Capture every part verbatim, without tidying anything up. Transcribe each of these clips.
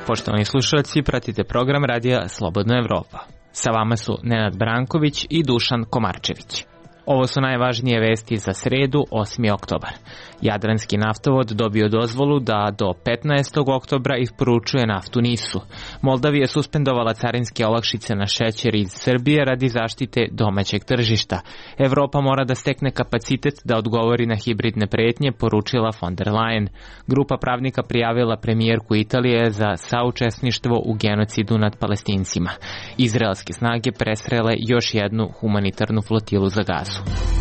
Poštovani slušalci, pratite program radija Slobodna Evropa. Sa vama su Nenad Branković i Dušan Komarčević. Ovo su najvažnije vesti za sredu, osmi oktobar. Jadranski naftovod dobio dozvolu da do petnaestog oktobra isporučuje naftu NIS-u. Moldavija je suspendovala carinske olakšice na šećer iz Srbije radi zaštite domaćeg tržišta. Evropa mora da stekne kapacitet da odgovori na hibridne pretnje, poručila von der Leyen. Grupa pravnika prijavila premijerku Italije za saučesništvo u genocidu nad Palestincima. Izraelske snage presrele još jednu humanitarnu flotilu za Gazu.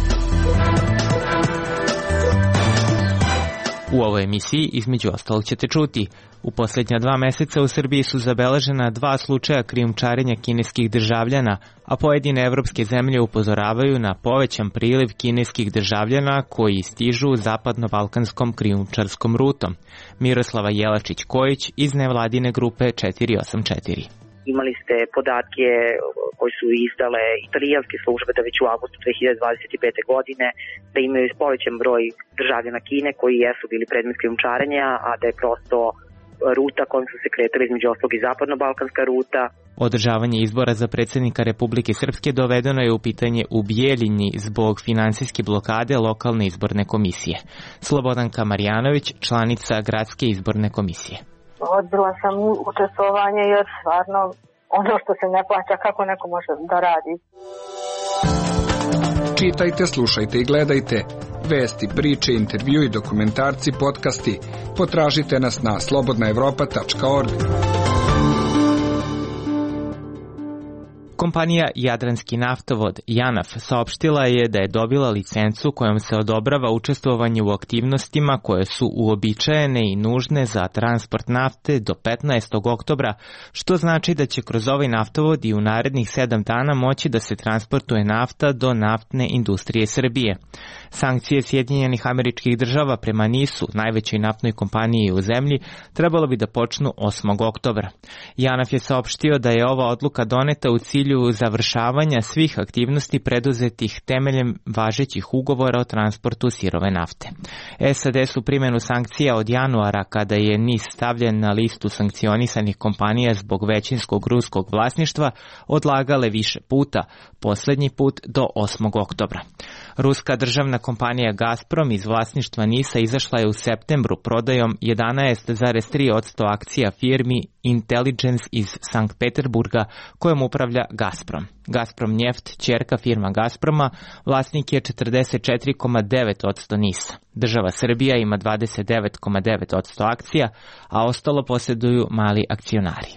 U ovoj emisiji između ostalog ćete čuti: u posljednja dva meseca u Srbiji su zabeležena dva slučaja krijumčarenja kineskih državljana, a pojedine evropske zemlje upozoravaju na povećan priliv kineskih državljana koji stižu zapadno-balkanskom krijumčarskom rutom. Miroslava Jelačić-Kojić iz nevladine grupe četiri osam četiri. Imali ste podatke koji su izdale italijanske službe da već u avgustu dve hiljade dvadeset pete. godine da imaju povećan broj državljana Kine koji jesu bili predmet krijumčarenja, a da je prosto ruta kojom su se kretali između ostalog i zapadno-balkanska ruta. Održavanje izbora za predsjednika Republike Srpske dovedeno je u pitanje u Bijeljini zbog finansijske blokade lokalne izborne komisije. Slobodanka Marjanović, članica Gradske izborne komisije. Odbila sam učestvovanje jer stvarno ono što se ne plaća, kako neko može da radi. Čitajte, slušajte i gledajte vesti, priče, intervju i dokumentarci, podcasti. Potražite nas na slobodna evropa tačka org. Kompanija Jadranski naftovod JANAF saopštila je da je dobila licencu kojom se odobrava učestvovanje u aktivnostima koje su uobičajene i nužne za transport nafte do petnaestog oktobra, što znači da će kroz ovaj naftovod i u narednih sedam dana moći da se transportuje nafta do naftne industrije Srbije. Sankcije Sjedinjenih Američkih Država prema NIS-u, najvećoj naftnoj kompaniji u zemlji, trebalo bi da počnu osmog oktobra. JANAF je saopštio da je ova odluka doneta u cilju završavanja svih aktivnosti preduzetih temeljem važećih ugovora o transportu sirove nafte. S A D su primjenu sankcija od januara, kada je NIS stavljen na listu sankcionisanih kompanija zbog većinskog ruskog vlasništva, odlagale više puta, posljednji put do osmog oktobra. Ruska državna kompanija Gazprom iz vlasništva NIS-a izašla je u septembru prodajom jedanaest zarez tri posto akcija firmi Intelligence iz Sankt Peterburga kojom upravlja Gazprom. Gazprom Njeft, ćerka firma Gazproma, vlasnik je četrdeset četiri zarez devet posto NIS-a. Država Srbija ima dvadeset devet zarez devet posto akcija, a ostalo posjeduju mali akcionari.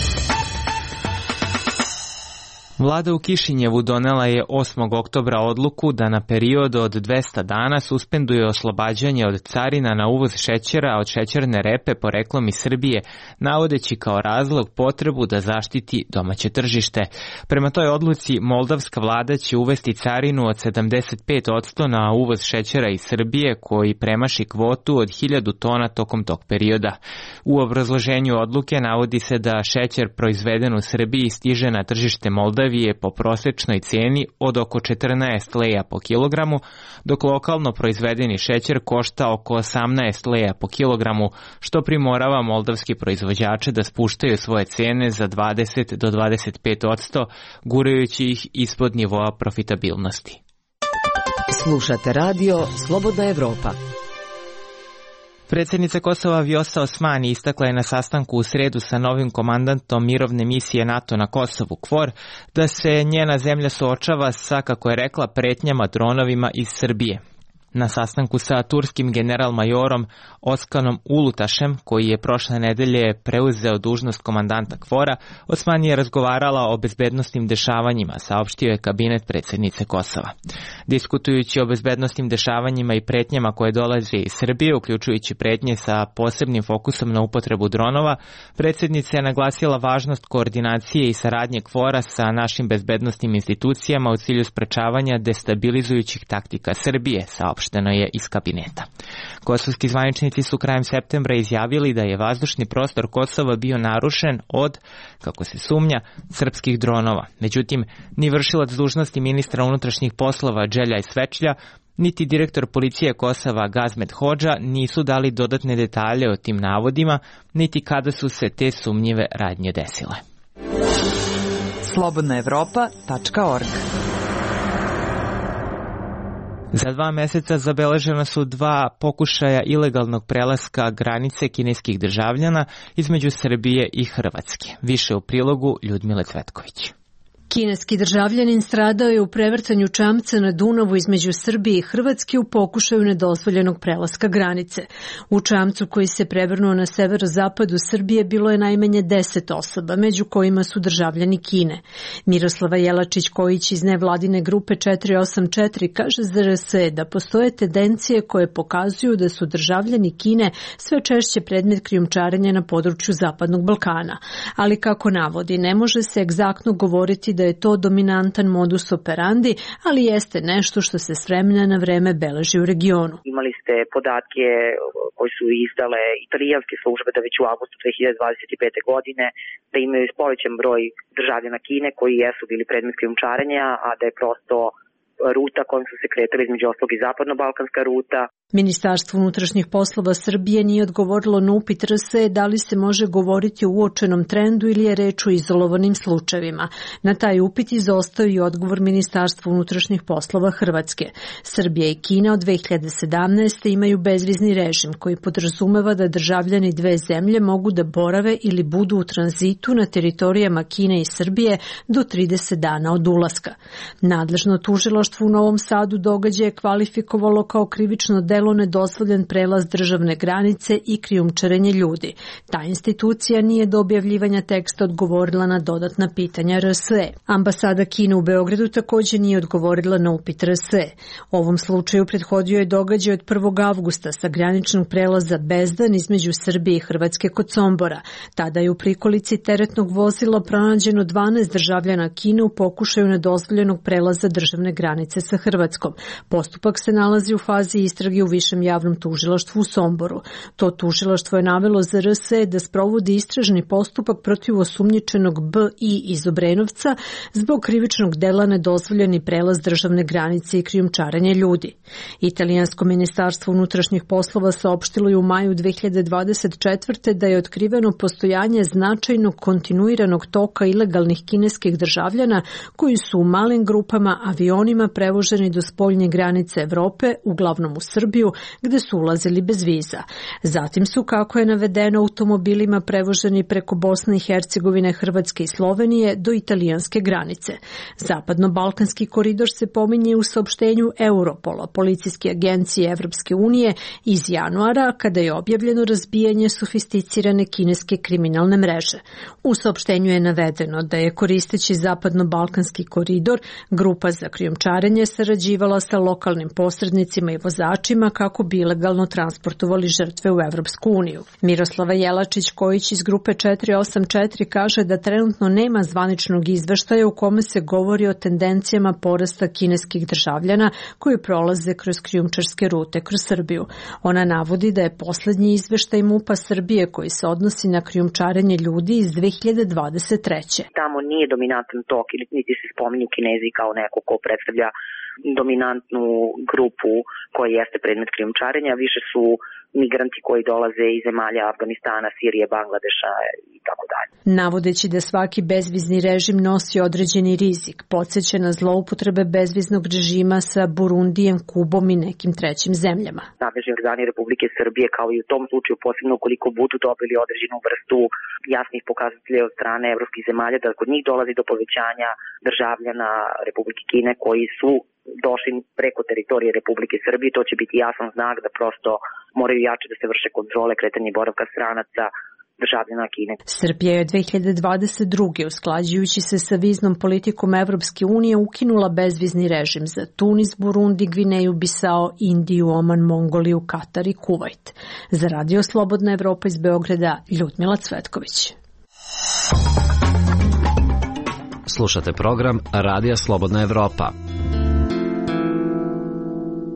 Vlada u Kišinjevu donela je osmog oktobra odluku da na period od dvesta dana suspenduje oslobađanje od carina na uvoz šećera od šećerne repe poreklom iz Srbije, navodeći kao razlog potrebu da zaštiti domaće tržište. Prema toj odluci, moldavska vlada će uvesti carinu od sedamdeset pet posto na uvoz šećera iz Srbije koji premaši kvotu od hiljadu tona tokom tog perioda. U obrazloženju odluke navodi se da šećer proizveden u Srbiji stiže na tržište Moldavije po prosječnoj cijeni od oko četrnaest leja po kilogramu, dok lokalno proizvedeni šećer košta oko osamnaest leja po kilogramu, što primorava moldavski proizvođače da spuštaju svoje cijene za dvadeset do dvadeset pet posto, gurajući ih ispod nivoa profitabilnosti. Slušate radio Slobodna Evropa. Predsjednica Kosova Vjosa Osmani istakla je na sastanku u sredu sa novim komandantom mirovne misije NATO na Kosovu KFOR da se njena zemlja suočava sa, kako je rekla, pretnjama dronovima iz Srbije. Na sastanku sa turskim general-majorom Oskanom Ulutašem, koji je prošle nedelje preuzeo dužnost komandanta KFOR-a, Osmani je razgovarala o bezbednosnim dešavanjima, saopštio je kabinet predsjednice Kosova. Diskutujući o bezbednosnim dešavanjima i pretnjama koje dolaze iz Srbije, uključujući pretnje sa posebnim fokusom na upotrebu dronova, predsjednica je naglasila važnost koordinacije i saradnje KFOR-a sa našim bezbednosnim institucijama u cilju sprečavanja destabilizujućih taktika Srbije, saopšteno je iz kabineta. Kosovski zvaničnici su krajem septembra izjavili da je vazdušni prostor Kosova bio narušen od, kako se sumnja, srpskih dronova. Međutim, ni vršilac dužnosti ministra unutrašnjih poslova Đeljaj Svečlja, Niti direktor policije Kosova Gazmet Hodža nisu dali dodatne detalje o tim navodima, niti kada su se te sumnjive radnje desile. slobodna evropa tačka org. Za dva meseca zabeležena su dva pokušaja ilegalnog prelaska granice kineskih državljana između Srbije i Hrvatske. Više u prilogu Ljudmile Cvetković. Kineski državljanin stradao je u prevrtanju čamca na Dunavu između Srbije i Hrvatske u pokušaju nedozvoljenog prelaska granice. U čamcu koji se prevrnuo na severozapadu Srbije bilo je najmanje deset osoba, među kojima su državljani Kine. Miroslava Jelačić-Kojić iz nevladine grupe četiri osam četiri kaže za R S E da postoje tendencije koje pokazuju da su državljani Kine sve češće predmet krijumčarenja na području Zapadnog Balkana. Ali kako navodi, ne može se egzaktno govoriti da je to dominantan modus operandi, ali jeste nešto što se s vremena na vreme beleži u regionu. Imali ste podatke koji su izdale italijanske službe da već u avgustu dve hiljade dvadeset pete. godine da imaju povećan broj državljana Kine koji jesu bili predmet krijumčarenja, a da je prosto ruta kojom su se kretali između ostalog i zapadno-balkanska ruta. Ministarstvo unutrašnjih poslova Srbije nije odgovorilo na upit R S E da li se može govoriti o uočenom trendu ili je reč o izolovanim slučajevima. Na taj upit izostao i odgovor Ministarstva unutrašnjih poslova Hrvatske. Srbija i Kina od dve hiljade sedamnaeste. imaju bezvizni režim koji podrazumeva da državljani dve zemlje mogu da borave ili budu u tranzitu na teritorijama Kine i Srbije do trideset dana od ulaska. Nadležno tužilaštvo u Novom Sadu događaje kvalifikovalo kao krivično delo nedozvoljen prelaz državne granice i krijumčarenje ljudi. Ta institucija nije do objavljivanja teksta odgovorila na dodatna pitanja R S E. Ambasada Kine u Beogradu također nije odgovorila na upit R S E. Ovom slučaju prethodio je događaj od prvog avgusta sa graničnog prelaza Bezdan između Srbije i Hrvatske kod Sombora. Tada je u prikolici teretnog vozila pronađeno dvanaest državljana Kine u pokušaju nedozvoljenog prelaza državne granice sa Hrvatskom. Postupak se nalazi u fazi istrage u Višem javnom tužilaštvu u Somboru. To tužilaštvo je navelo za R S E da sprovodi istražni postupak protiv osumnjičenog B I iz Obrenovca zbog krivičnog dela nedozvoljeni prelaz državne granice i krijumčarenje ljudi. Italijansko ministarstvo unutrašnjih poslova saopštilo je u maju dve hiljade dvadeset četvrte. da je otkriveno postojanje značajnog kontinuiranog toka ilegalnih kineskih državljana koji su u malim grupama avionima prevoženi do spoljne granice Evrope, uglavnom u Srbiju, gde su ulazili bez viza. Zatim su, kako je navedeno, automobilima prevoženi preko Bosne i Hercegovine, Hrvatske i Slovenije do italijanske granice. Zapadno-balkanski koridor se pominje u saopštenju Europola, policijske agencije Evropske unije iz januara, kada je objavljeno razbijanje sofisticirane kineske kriminalne mreže. U saopštenju je navedeno da je, koristeći Zapadno-balkanski koridor, grupa za krijumčarenje sarađivala sa lokalnim posrednicima i vozačima kako bi ilegalno transportovali žrtve u Evropsku uniju. Miroslava Jelačić-Kojić iz grupe četiri osam četiri kaže da trenutno nema zvaničnog izveštaja u kome se govori o tendencijama porasta kineskih državljana koji prolaze kroz krijumčarske rute kroz Srbiju. Ona navodi da je poslednji izveštaj MUP-a Srbije koji se odnosi na krijumčarenje ljudi iz dve hiljade dvadeset treće. Tamo nije dominantan tok ili niti se spominju Kinezi kao neko ko predstavlja dominantnu grupu koja jeste predmet krijumčarenja, više su migranti koji dolaze iz zemalja Afganistana, Sirije, Bangladeša i tako dalje. Navodeći da svaki bezvizni režim nosi određeni rizik, podsjeća na zloupotrebe bezviznog režima sa Burundijem, Kubom i nekim trećim zemljama. Nadležni organi Republike Srbije, kao i u tom slučaju, posebno ukoliko budu dobili određenu vrstu jasnih pokazatelja od strane evropskih zemalja da kod njih dolazi do povećanja državljana Republike Kine koji su došli preko teritorije Republike Srbije, to će biti jasan znak da prosto moraju jače da se vrše kontrole kretanja i boravka stranaca državljana Kine. Srbija je dve hiljade dvadeset druge. usklađujući se sa viznom politikom Evropske unije ukinula bezvizni režim za Tunis, Burundi, Gvineju, Bisao, Indiju, Oman, Mongoliju, Katar i Kuvajt. Za Radio Slobodna Evropa iz Beograda, Ljudmila Cvetković. Slušate program Radija Slobodna Evropa.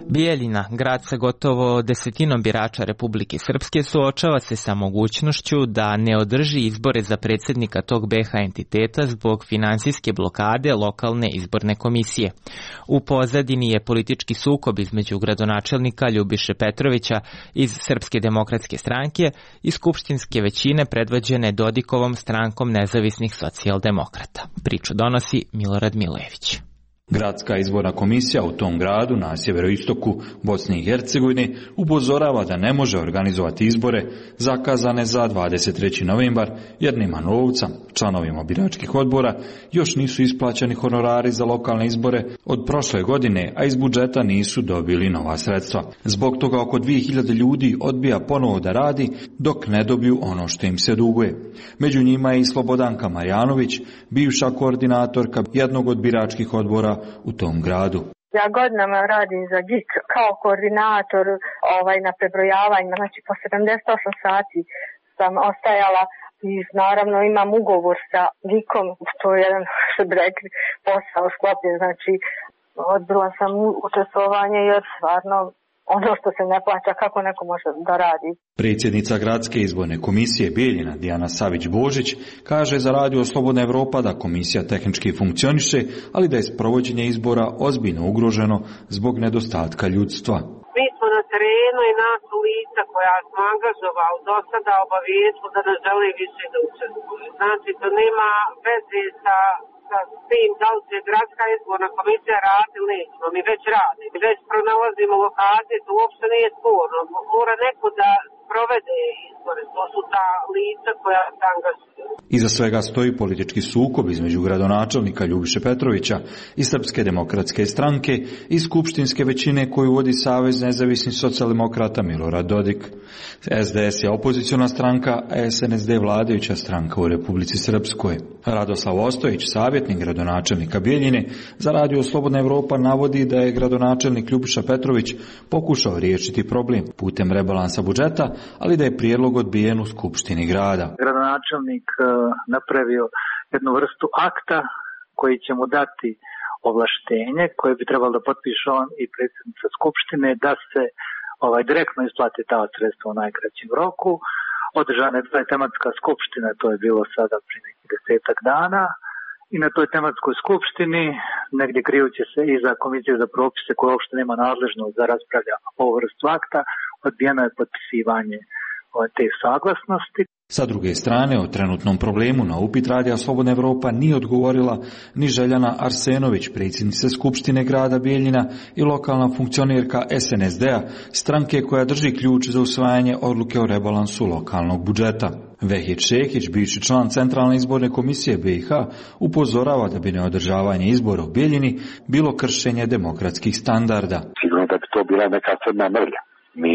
Bijeljina, grad sa gotovo desetinom birača Republike Srpske, suočava se sa mogućnošću da ne održi izbore za predsjednika tog B iH entiteta zbog finansijske blokade lokalne izborne komisije. U pozadini je politički sukob između gradonačelnika Ljubiše Petrovića iz Srpske demokratske stranke i skupštinske većine predvođene Dodikovom strankom nezavisnih socijaldemokrata. Priču donosi Milorad Milojević. Gradska izborna komisija u tom gradu na sjeveroistoku Bosne i Hercegovine upozorava da ne može organizovati izbore zakazane za dvadeset treći novembar jer nema novca. Članovima biračkih odbora još nisu isplaćeni honorari za lokalne izbore od prošle godine, a iz budžeta nisu dobili nova sredstva. Zbog toga oko dvije hiljade ljudi odbija ponovo da radi dok ne dobiju ono što im se duguje. Među njima je i Slobodanka Marjanović, bivša koordinatorka jednog od biračkih odbora u tom gradu. Ja godinama radim za G I K kao koordinator ovaj, na prebrojavanju, znači po sedamdeset osam sati sam ostajala i naravno imam ugovor sa G I K-om, to je jedan, što bi rekli, posao sklopljen, znači odbila sam učestvovanje jer stvarno ono što se ne plaća, kako neko može da radi. Predsjednica Gradske izborne komisije Bijeljina, Dijana Savić-Božić, kaže za radio Slobodna Evropa da komisija tehnički funkcioniše, ali da je sprovođenje izbora ozbiljno ugroženo zbog nedostatka ljudstva. Mi smo na terenu i nas lica koja smo angažovali do sada obavijestili da ne žele više da učestvuju. Znači, to nema veze sa sa tim da li će Gradska izborna komisija radi ili nećemo. Mi već radimo. Mi već pronalazimo lokacije, to uopšte nije sporno. Mora neko da provede izbore. To su ta lica koja se angažuju. Iza svega stoji politički sukob između gradonačelnika Ljubiše Petrovića i Srpske demokratske stranke i skupštinske većine koju vodi Savez nezavisnih socijaldemokrata Milorad Dodik. S D S je opoziciona stranka, a S N S D vladajuća stranka u Republici Srpskoj. Radoslav Ostojić, savjetnik gradonačelnika Bijeljine, za radio Slobodna Evropa navodi da je gradonačelnik Ljubiša Petrović pokušao riješiti problem putem rebalansa budžeta, ali da je prijedlog odbijen u skupštini grada. Gradonačelnik napravio jednu vrstu akta koji će mu dati ovlaštenje koje bi trebalo da potpiše on i predsjednica skupštine da se ovaj direktno isplati ta sredstva u najkraćem roku. Održana je toj tematska skupština, to je bilo sada prije nekih desetak dana i na toj tematskoj skupštini, negdje krijući se i za komisiju za propise koja uopšte nema nadležnost da raspravlja ovu vrstu akta, odbijeno je potpisivanje te saglasnosti. Sa druge strane, o trenutnom problemu na upit radija Slobodna Evropa nije odgovorila ni Željana Arsenović, predsjednica Skupštine grada Bijeljina i lokalna funkcionerka S N S D-a, stranke koja drži ključ za usvajanje odluke o rebalansu lokalnog budžeta. Vehid Šekić, bivši član Centralne izborne komisije B iH, upozorava da bi neodržavanje izbora u Bijeljini bilo kršenje demokratskih standarda. Sigurno da bi to bila neka crna mrlja. Mi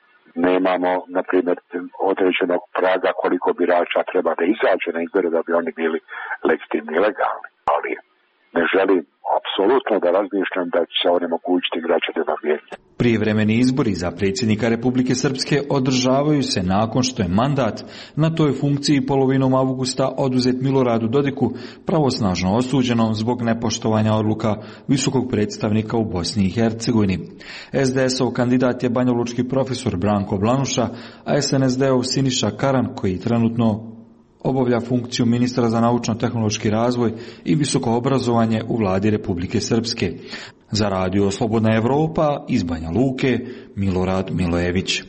nemamo, na primjer, određenog praga koliko birača treba da izađe na izbore da bi oni bili legitimni i legalni. Ali ne želim apsolutno da razmišljam da će se onemogućiti građanima Bijeljine. Prijevremeni izbori za predsjednika Republike Srpske održavaju se nakon što je mandat na toj funkciji polovinom avgusta oduzet Miloradu Dodiku, pravosnažno osuđenom zbog nepoštovanja odluka visokog predstavnika u Bosni i Hercegovini. S D S-ov kandidat je banjalučki profesor Branko Blanuša, a S N S D-ov Siniša Karan, koji trenutno obavlja funkciju ministra za naučno-tehnološki razvoj i visoko obrazovanje u vladi Republike Srpske. Za radio Slobodna Evropa iz Banja Luke, Milorad Milojević.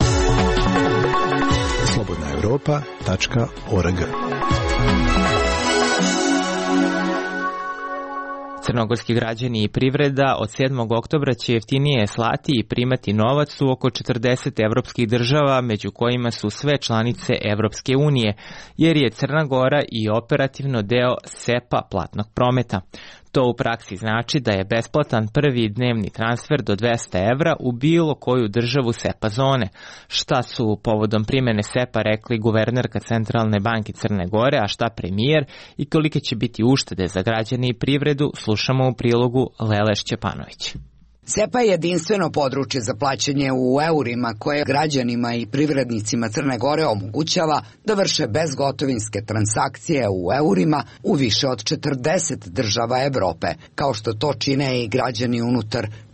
slobodna evropa tačka org. Crnogorski građani i privreda od sedmog oktobra će jeftinije slati i primati novac u oko četrdeset evropskih država, među kojima su sve članice Evropske unije, jer je Crna Gora i operativno deo S E P A platnog prometa. To u praksi znači da je besplatan prvi dnevni transfer do dvesta evra u bilo koju državu S E P A zone. Šta su povodom primjene S E P A rekli guvernerka Centralne banke Crne Gore, a šta premijer i kolike će biti uštede za građane i privredu, slušamo u prilogu Lele Šćepanović. S E P A je jedinstveno područje za plaćanje u eurima koje građanima i privrednicima Crne Gore omogućava da vrše bezgotovinske transakcije u eurima u više od četrdeset država Evrope, kao što to čine i građani unutar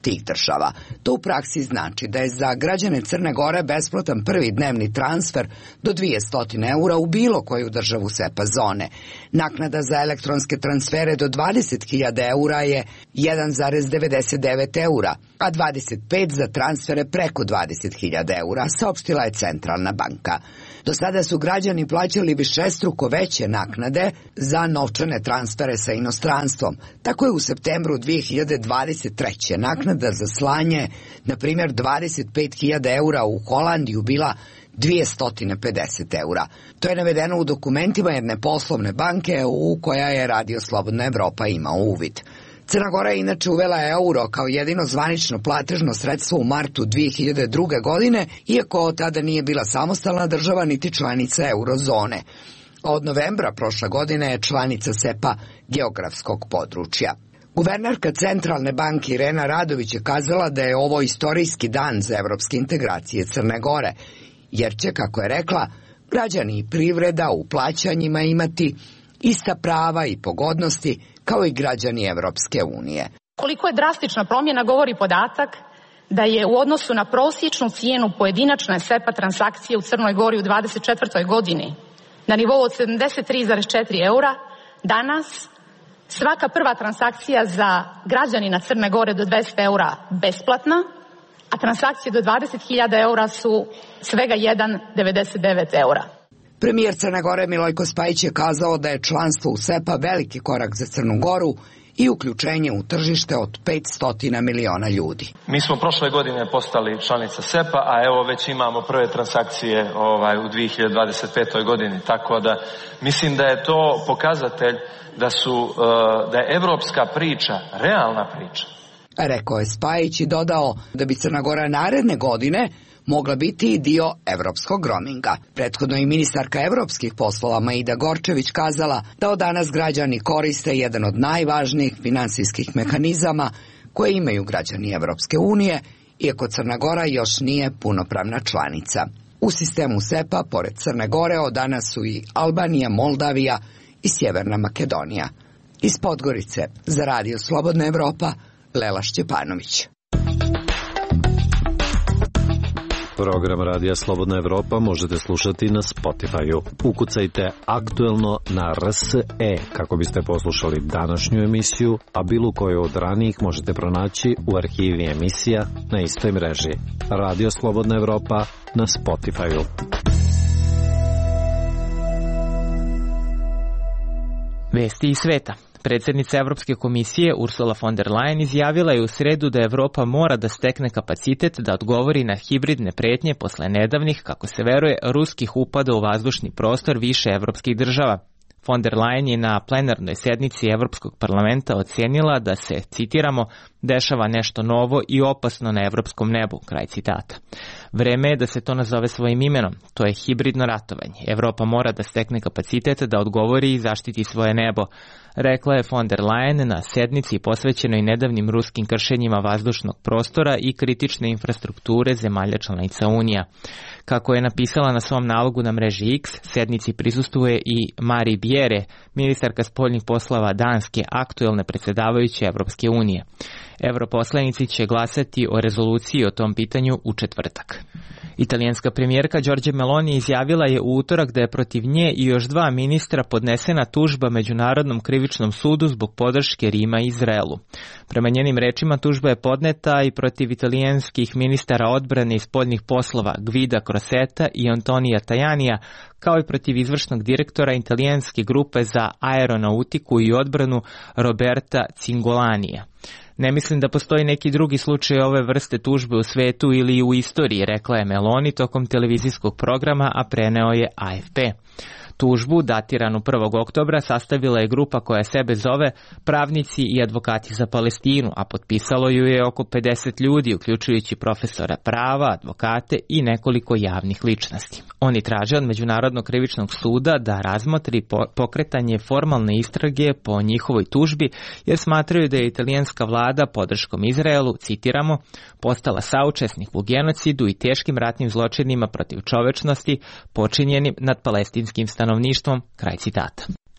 tih država. To u praksi znači da je za građane Crne Gore besplatan prvi dnevni transfer do dvjesto eura u bilo koju državu SEPA zone. Naknada za elektronske transfere do dvadeset hiljada eura je jedan zarez devedeset devet eura, a dvadeset pet za transfere preko dvadeset hiljada eura, saopštila je Centralna banka. Do sada su građani plaćali višestruko veće naknade za novčane transfere sa inostranstvom. Tako je u septembru dvije hiljade dvadeset treće naknada za slanje, na primjer dvadeset pet hiljada eura u Holandiju, bila dvjesto pedeset eura. To je navedeno u dokumentima jedne poslovne banke u koja je Radio Slobodna Evropa imao uvid. Crna Gora je inače uvela euro kao jedino zvanično platežno sredstvo u martu dvije hiljade druge. godine, iako od tada nije bila samostalna država niti članica eurozone. Od novembra prošle godine je članica SEPA geografskog područja. Guvernerka Centralne banke Irena Radović je kazala da je ovo istorijski dan za evropske integracije Crne Gore, jer će, kako je rekla, građani i privreda u plaćanjima imati ista prava i pogodnosti kao i građani Evropske unije. Koliko je drastična promjena govori podatak da je u odnosu na prosječnu cijenu pojedinačne SEPA transakcije u Crnoj Gori u dvadeset četvrtoj. godini na nivou od sedamdeset tri zarez četiri eura, danas svaka prva transakcija za građanina Crne Gore do dvesta eura besplatna, a transakcije do dvadeset hiljada eura su svega jedan zarez devedeset devet eura. Premijer Crne Gore Milojko Spajić je kazao da je članstvo u SEPA veliki korak za Crnu Goru i uključenje u tržište od petsto miliona ljudi. Mi smo prošle godine postali članica SEPA, a evo već imamo prve transakcije ovaj, u dvije hiljade dvadeset petoj. godini, tako da mislim da je to pokazatelj da, su, da je evropska priča realna priča. Rekao je Spajić i dodao da bi Crna Gora naredne godine mogla biti i dio evropskog roaminga. Prethodno i ministarka evropskih poslova Maida Gorčević kazala da od danas građani koriste jedan od najvažnijih finansijskih mehanizama koje imaju građani Evropske unije, iako Crna Gora još nije punopravna članica. U sistemu SEPA, pored Crne Gore, od danas su i Albanija, Moldavija i Sjeverna Makedonija. Iz Podgorice, za Radio Slobodna Evropa, Lela Šćepanović. Program Radija Slobodna Evropa možete slušati na Spotify-u. Ukucajte aktuelno na R S E kako biste poslušali današnju emisiju, a bilo koju od ranijih možete pronaći u arhivi emisija na istoj mreži. Radio Slobodna Evropa na Spotify-u. Vesti iz sveta. Predsjednica Evropske komisije Ursula von der Leyen izjavila je u sredu da Evropa mora da stekne kapacitet da odgovori na hibridne pretnje posle nedavnih, kako se veruje, ruskih upada u vazdušni prostor više evropskih država. Von der Leyen je na plenarnoj sednici Evropskog parlamenta ocenila da se, citiramo, dešava nešto novo i opasno na evropskom nebu, kraj citata. Vreme je da se to nazove svojim imenom, to je hibridno ratovanje. Evropa mora da stekne kapacitet da odgovori i zaštiti svoje nebo, rekla je von der Leyen na sednici posvećenoj nedavnim ruskim kršenjima vazdušnog prostora i kritične infrastrukture zemalja članica Unija. Kako je napisala na svom nalogu na mreži X, sednici prisustvuje i Mari Bjere, ministarka spoljnih poslova Danske, aktuelne predsjedavajuće Evropske unije. Europoslanici će glasati o rezoluciji o tom pitanju u četvrtak. Italijanska premijerka Giorgia Meloni izjavila je u utorak da je protiv nje i još dva ministra podnesena tužba Međunarodnom krivičnom sudu zbog podrške Rima i Izraelu. Prema njenim rečima tužba je podneta i protiv italijanskih ministara odbrane i spoljnih poslova Guida Crosetta i Antonija Tajanija, kao i protiv izvršnog direktora italijanske grupe za aeronautiku i odbranu Roberta Cingolanija. Ne mislim da postoji neki drugi slučaj ove vrste tužbe u svetu ili u istoriji, rekla je Meloni tokom televizijskog programa, a preneo je A F P. Tužbu, datiranu prvog oktobra, sastavila je grupa koja sebe zove Pravnici i advokati za Palestinu, a potpisalo ju je oko pedeset ljudi, uključujući profesora prava, advokate i nekoliko javnih ličnosti. Oni traže od Međunarodnog krivičnog suda da razmotri pokretanje formalne istrage po njihovoj tužbi, jer smatraju da je italijanska vlada podrškom Izraelu, citiramo, postala saučesnik u genocidu i teškim ratnim zločinima protiv čovečnosti počinjenim nad palestinskim stanovništvom, kraj citata.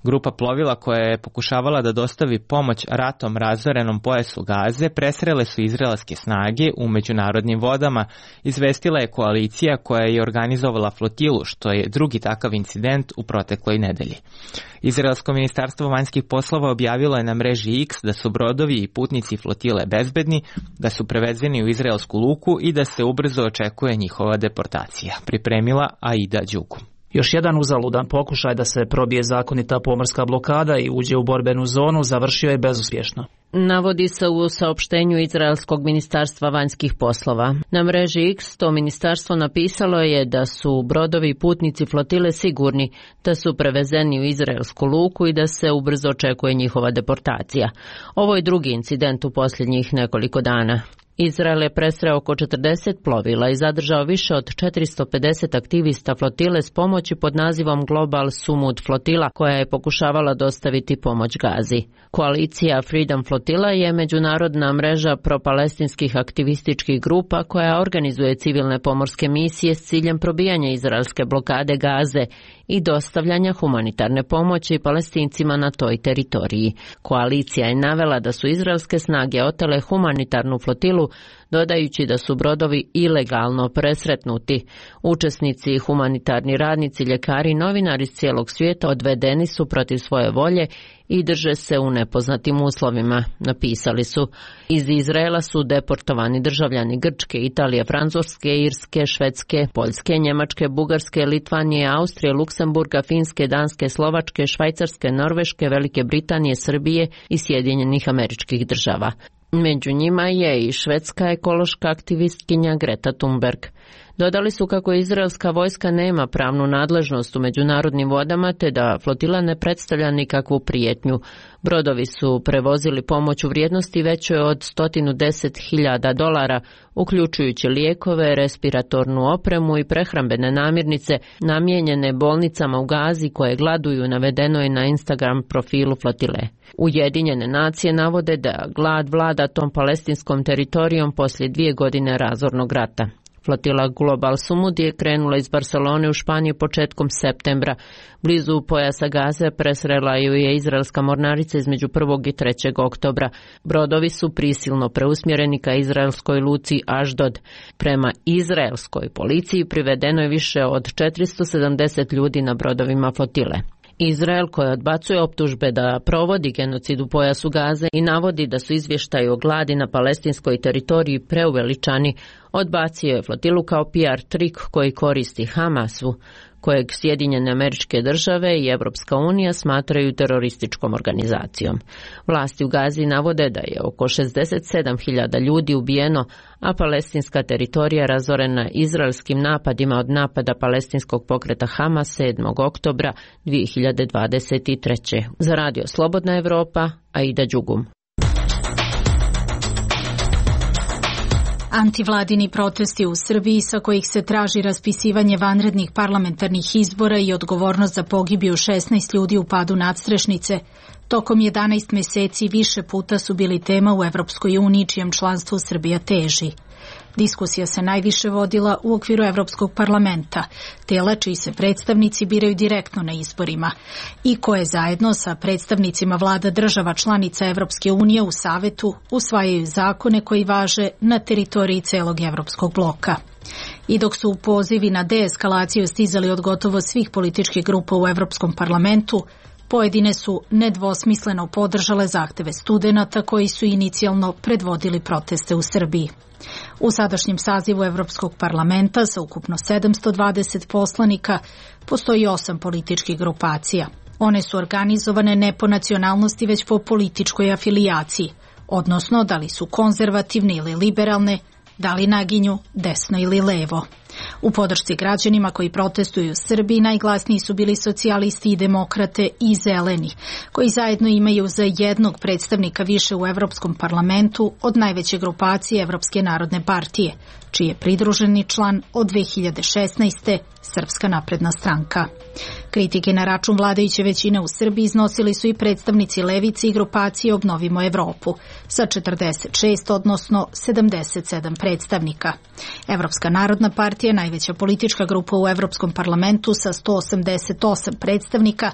Grupa plovila koja je pokušavala da dostavi pomoć ratom razorenom pojasu Gaze presrele su izraelske snage u međunarodnim vodama, izvestila je koalicija koja je organizovala flotilu, što je drugi takav incident u protekloj nedelji. Izraelsko ministarstvo vanjskih poslova objavilo je na mreži X da su brodovi i putnici flotile bezbedni, da su prevezeni u izraelsku luku i da se ubrzo očekuje njihova deportacija. Pripremila Aida Đukum. Još jedan uzaludan pokušaj da se probije zakonita pomorska blokada i uđe u borbenu zonu završio je bezuspješno. Navodi se u saopštenju Izraelskog ministarstva vanjskih poslova. Na mreži X to ministarstvo napisalo je da su brodovi i putnici flotile sigurni, da su prevezeni u izraelsku luku i da se ubrzo očekuje njihova deportacija. Ovo je drugi incident u posljednjih nekoliko dana. Izrael je presreo oko četrdeset plovila i zadržao više od četiristo pedeset aktivista flotile s pomoći pod nazivom Global Sumud flotila, koja je pokušavala dostaviti pomoć Gazi. Koalicija Freedom Flotilla je međunarodna mreža propalestinskih aktivističkih grupa koja organizuje civilne pomorske misije s ciljem probijanja izraelske blokade Gaze i dostavljanja humanitarne pomoći Palestincima na toj teritoriji. Koalicija je navela da su izraelske snage otele humanitarnu flotilu, dodajući da su brodovi ilegalno presretnuti. Učesnici i humanitarni radnici, ljekari i novinari iz cijelog svijeta odvedeni su protiv svoje volje i drže se u nepoznatim uslovima, napisali su. Iz Izraela su deportovani državljani Grčke, Italije, Francuske, Irske, Švedske, Poljske, Njemačke, Bugarske, Litvanije, Austrije, Luksemburga, Finske, Danske, Slovačke, Švajcarske, Norveške, Velike Britanije, Srbije i Sjedinjenih Američkih Država. Među njima je i švedska ekološka aktivistkinja Greta Thunberg. Dodali su kako izraelska vojska nema pravnu nadležnost u međunarodnim vodama te da flotila ne predstavlja nikakvu prijetnju. Brodovi su prevozili pomoć u vrijednosti većoj od sto deset hiljada dolara, uključujući lijekove, respiratornu opremu i prehrambene namirnice namijenjene bolnicama u Gazi koje gladuju, navedeno je na Instagram profilu flotile. Ujedinjene nacije navode da glad vlada tom palestinskom teritorijom poslije dvije godine razornog rata. Flotila Global Sumud je krenula iz Barcelone u Španiju početkom septembra. Blizu pojasa Gaze presrela ju je izraelska mornarica između prvog i trećeg oktobra. Brodovi su prisilno preusmjereni ka izraelskoj luci Aždod. Prema izraelskoj policiji privedeno je više od četiristo sedamdeset ljudi na brodovima flotile. Izrael, koji odbacuje optužbe da provodi genocid u pojasu Gaze i navodi da su izvještaji o gladi na palestinskoj teritoriji preuveličani, odbacio je flotilu kao P R trik koji koristi Hamasu, kojeg Sjedinjene Američke Države i Evropska unija smatraju terorističkom organizacijom. Vlasti u Gazi navode da je oko šezdeset sedam hiljada ljudi ubijeno, a palestinska teritorija razorena izraelskim napadima od napada palestinskog pokreta Hamas sedmog oktobra dvije hiljade dvadeset treće. Za radio Slobodna Evropa, Aida Đugum. Antivladini protesti u Srbiji sa kojih se traži raspisivanje vanrednih parlamentarnih izbora i odgovornost za pogibiju šesnaest ljudi u padu nadstrešnice, tokom jedanaest meseci više puta su bili tema u Evropskoj uniji čijem članstvu Srbija teži. Diskusija se najviše vodila u okviru Evropskog parlamenta, tela čiji se predstavnici biraju direktno na izborima i koje zajedno sa predstavnicima vlada država članica Evropske unije u Savetu usvajaju zakone koji važe na teritoriji celog Evropskog bloka. I dok su pozivi na deeskalaciju stizali od gotovo svih političkih grupa u Evropskom parlamentu, pojedine su nedvosmisleno podržale zahteve studenata koji su inicijalno predvodili proteste u Srbiji. U sadašnjem sazivu Evropskog parlamenta sa ukupno sedamsto dvadeset poslanika postoji osam političkih grupacija. One su organizovane ne po nacionalnosti već po političkoj afilijaciji, odnosno da li su konzervativne ili liberalne, da li naginju desno ili levo. U podršci građanima koji protestuju u Srbiji najglasniji su bili socijalisti i demokrate i zeleni, koji zajedno imaju za jednog predstavnika više u Evropskom parlamentu od najveće grupacije Evropske narodne partije, čiji je pridruženi član od dve hiljade šesnaeste. Srpska napredna stranka. Kritike na račun vladajuće većine u Srbiji iznosili su i predstavnici levice i grupacije Obnovimo Evropu sa četrdeset šest, odnosno sedamdeset sedam predstavnika. Evropska narodna partija, najveća politička grupa u Evropskom parlamentu sa sto osamdeset osam predstavnika,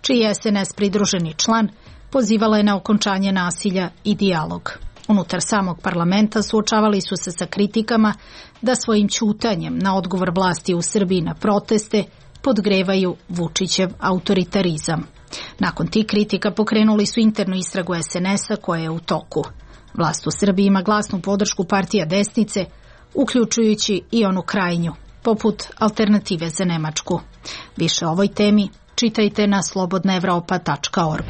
čiji je S N S pridruženi član, pozivala je na okončanje nasilja i dijalog. Unutar samog parlamenta suočavali su se sa kritikama da svojim ćutanjem na odgovor vlasti u Srbiji na proteste podgrevaju Vučićev autoritarizam. Nakon tih kritika pokrenuli su internu istragu S N S-a koja je u toku. Vlast u Srbiji ima glasnu podršku partija desnice, uključujući i onu krajnju, poput Alternative za Nemačku. Više o ovoj temi čitajte na slobodna evropa tačka org.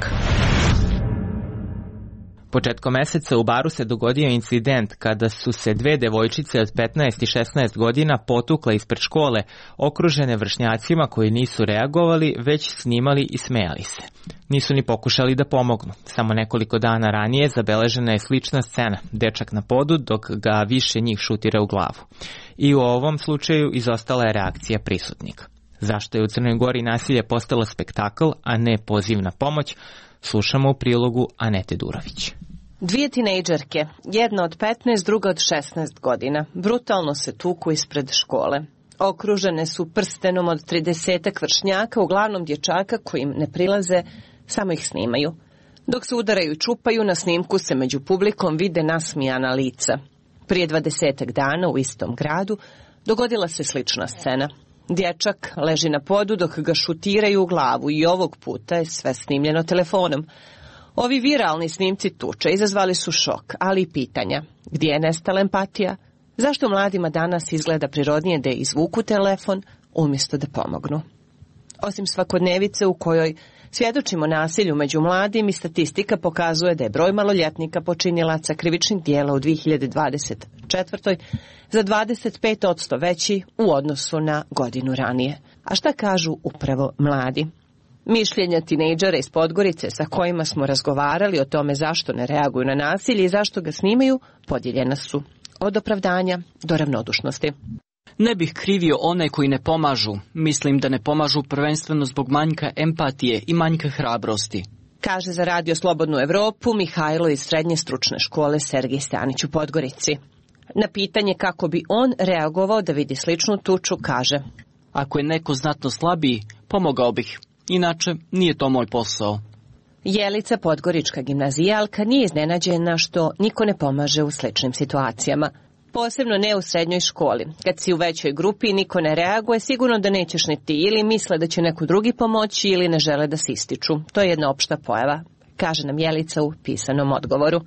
Početkom meseca u Baru se dogodio incident kada su se dve devojčice od petnaest i šesnaest godina potukle ispred škole, okružene vršnjacima koji nisu reagovali, već snimali i smejali se. Nisu ni pokušali da pomognu. Samo nekoliko dana ranije zabeležena je slična scena, dečak na podu dok ga više njih šutira u glavu. I u ovom slučaju izostala je reakcija prisutnika. Zašto je u Crnoj Gori nasilje postalo spektakl, a ne poziv na pomoć, slušamo u prilogu Anete Durović. Dvije tinejdžerke, jedna od petnaest, druga od šesnaest godina, brutalno se tuku ispred škole. Okružene su prstenom od tridesetak vršnjaka, uglavnom dječaka koji im ne prilaze, samo ih snimaju. Dok se udaraju i čupaju, na snimku se među publikom vide nasmijana lica. Prije dvadesetak dana u istom gradu dogodila se slična scena. Dječak leži na podu dok ga šutiraju u glavu i ovog puta je sve snimljeno telefonom. Ovi viralni snimci tuče izazvali su šok, ali i pitanja. Gdje je nestala empatija? Zašto mladima danas izgleda prirodnije da izvuku telefon umjesto da pomognu? Osim svakodnevice u kojoj svjedočimo nasilju među mladim i statistika pokazuje da je broj maloljetnika počinilaca krivičnih djela u dvije hiljade dvadeset četvrtoj za dvadeset pet posto veći u odnosu na godinu ranije. A šta kažu upravo mladi? Mišljenja tinejdžera iz Podgorice sa kojima smo razgovarali o tome zašto ne reaguju na nasilje i zašto ga snimaju podijeljena su. Od opravdanja do ravnodušnosti. Ne bih krivio one koji ne pomažu. Mislim da ne pomažu prvenstveno zbog manjka empatije i manjka hrabrosti. Kaže za Radio Slobodnu Evropu Mihajlo iz Srednje stručne škole Sergij Stanić u Podgorici. Na pitanje kako bi on reagovao da vidi sličnu tuču, kaže: Ako je neko znatno slabiji, pomogao bih. Inače, nije to moj posao. Jelica, podgorička gimnazijalka, nije iznenađena što niko ne pomaže u sličnim situacijama. Posebno ne u srednjoj školi. Kad si u većoj grupi i niko ne reaguje, sigurno da nećeš ni ti, ili misle da će neko drugi pomoći ili ne žele da se ističu. To je jedna opšta pojava, kaže nam Jelica u pisanom odgovoru.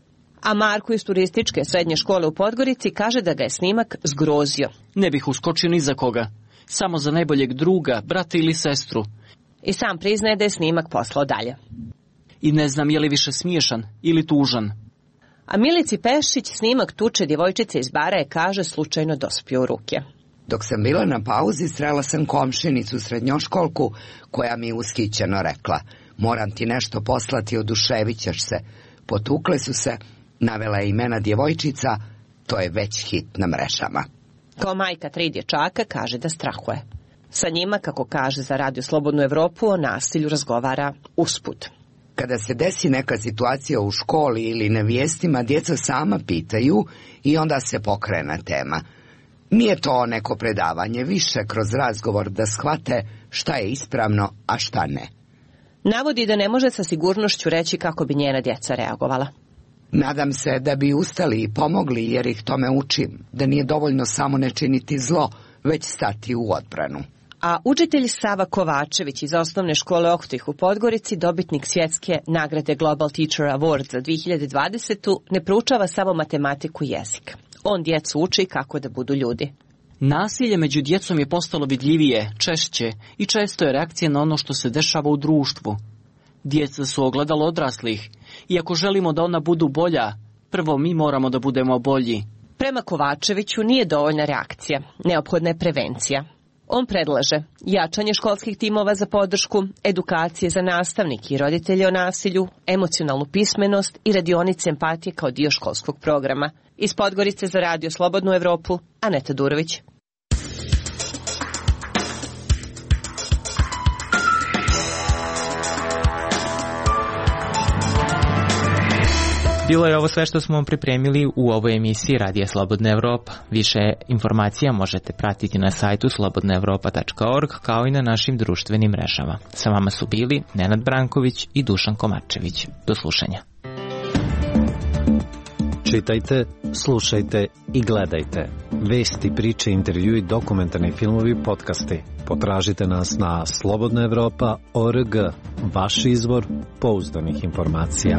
A Marko iz turističke srednje škole u Podgorici kaže da ga je snimak zgrozio. Ne bih uskočio ni za koga. Samo za najboljeg druga, brata ili sestru. I sam priznaje da je snimak poslao dalje. I ne znam je li više smiješan ili tužan. A Milici Pešić snimak tuče djevojčice iz Bara je, kaže, slučajno dospio u ruke. Dok sam bila na pauzi, srela sam komšinicu srednjoškolku koja mi uskićeno rekla: moram ti nešto poslati, oduševit ćeš se. Potukle su se, navela je imena djevojčica, to je već hit na mrežama. Kao majka tri dječaka kaže da strahuje. Sa njima, kako kaže za Radio Slobodnu Evropu, o nasilju razgovara usput. Kada se desi neka situacija u školi ili na vijestima, djeca sama pitaju i onda se pokrene tema. Nije to neko predavanje, više kroz razgovor da shvate šta je ispravno, a šta ne. Navodi da ne može sa sigurnošću reći kako bi njena djeca reagovala. Nadam se da bi ustali i pomogli, jer ih tome učim, da nije dovoljno samo ne činiti zlo, već stati u odbranu. A učitelj Sava Kovačević iz osnovne škole Oktih u Podgorici, dobitnik svjetske nagrade Global Teacher Award za dvije hiljade dvadesetu, ne proučava samo matematiku i jezik. On djecu uči kako da budu ljudi. Nasilje među djecom je postalo vidljivije, češće i često je reakcija na ono što se dešava u društvu. Djeca su ogledalo odraslih i ako želimo da ona budu bolja, prvo mi moramo da budemo bolji. Prema Kovačeviću nije dovoljna reakcija, neophodna je prevencija. On predlaže jačanje školskih timova za podršku, edukacije za nastavnike i roditelje o nasilju, emocionalnu pismenost i radionice empatije kao dio školskog programa. Iz Podgorice za Radio Slobodnu Evropu, Aneta Durović. Bilo je ovo sve što smo vam pripremili u ovoj emisiji Radija Slobodna Evropa. Više informacija možete pratiti na sajtu slobodna evropa tačka org kao i na našim društvenim mrežama. Sa vama su bili Nenad Branković i Dušan Komarčević. Do slušanja. Čitajte, slušajte i gledajte. Vesti, priče, intervjui, dokumentarni filmovi, podcasti. Potražite nas na slobodna evropa tačka org, vaš izvor pouzdanih informacija.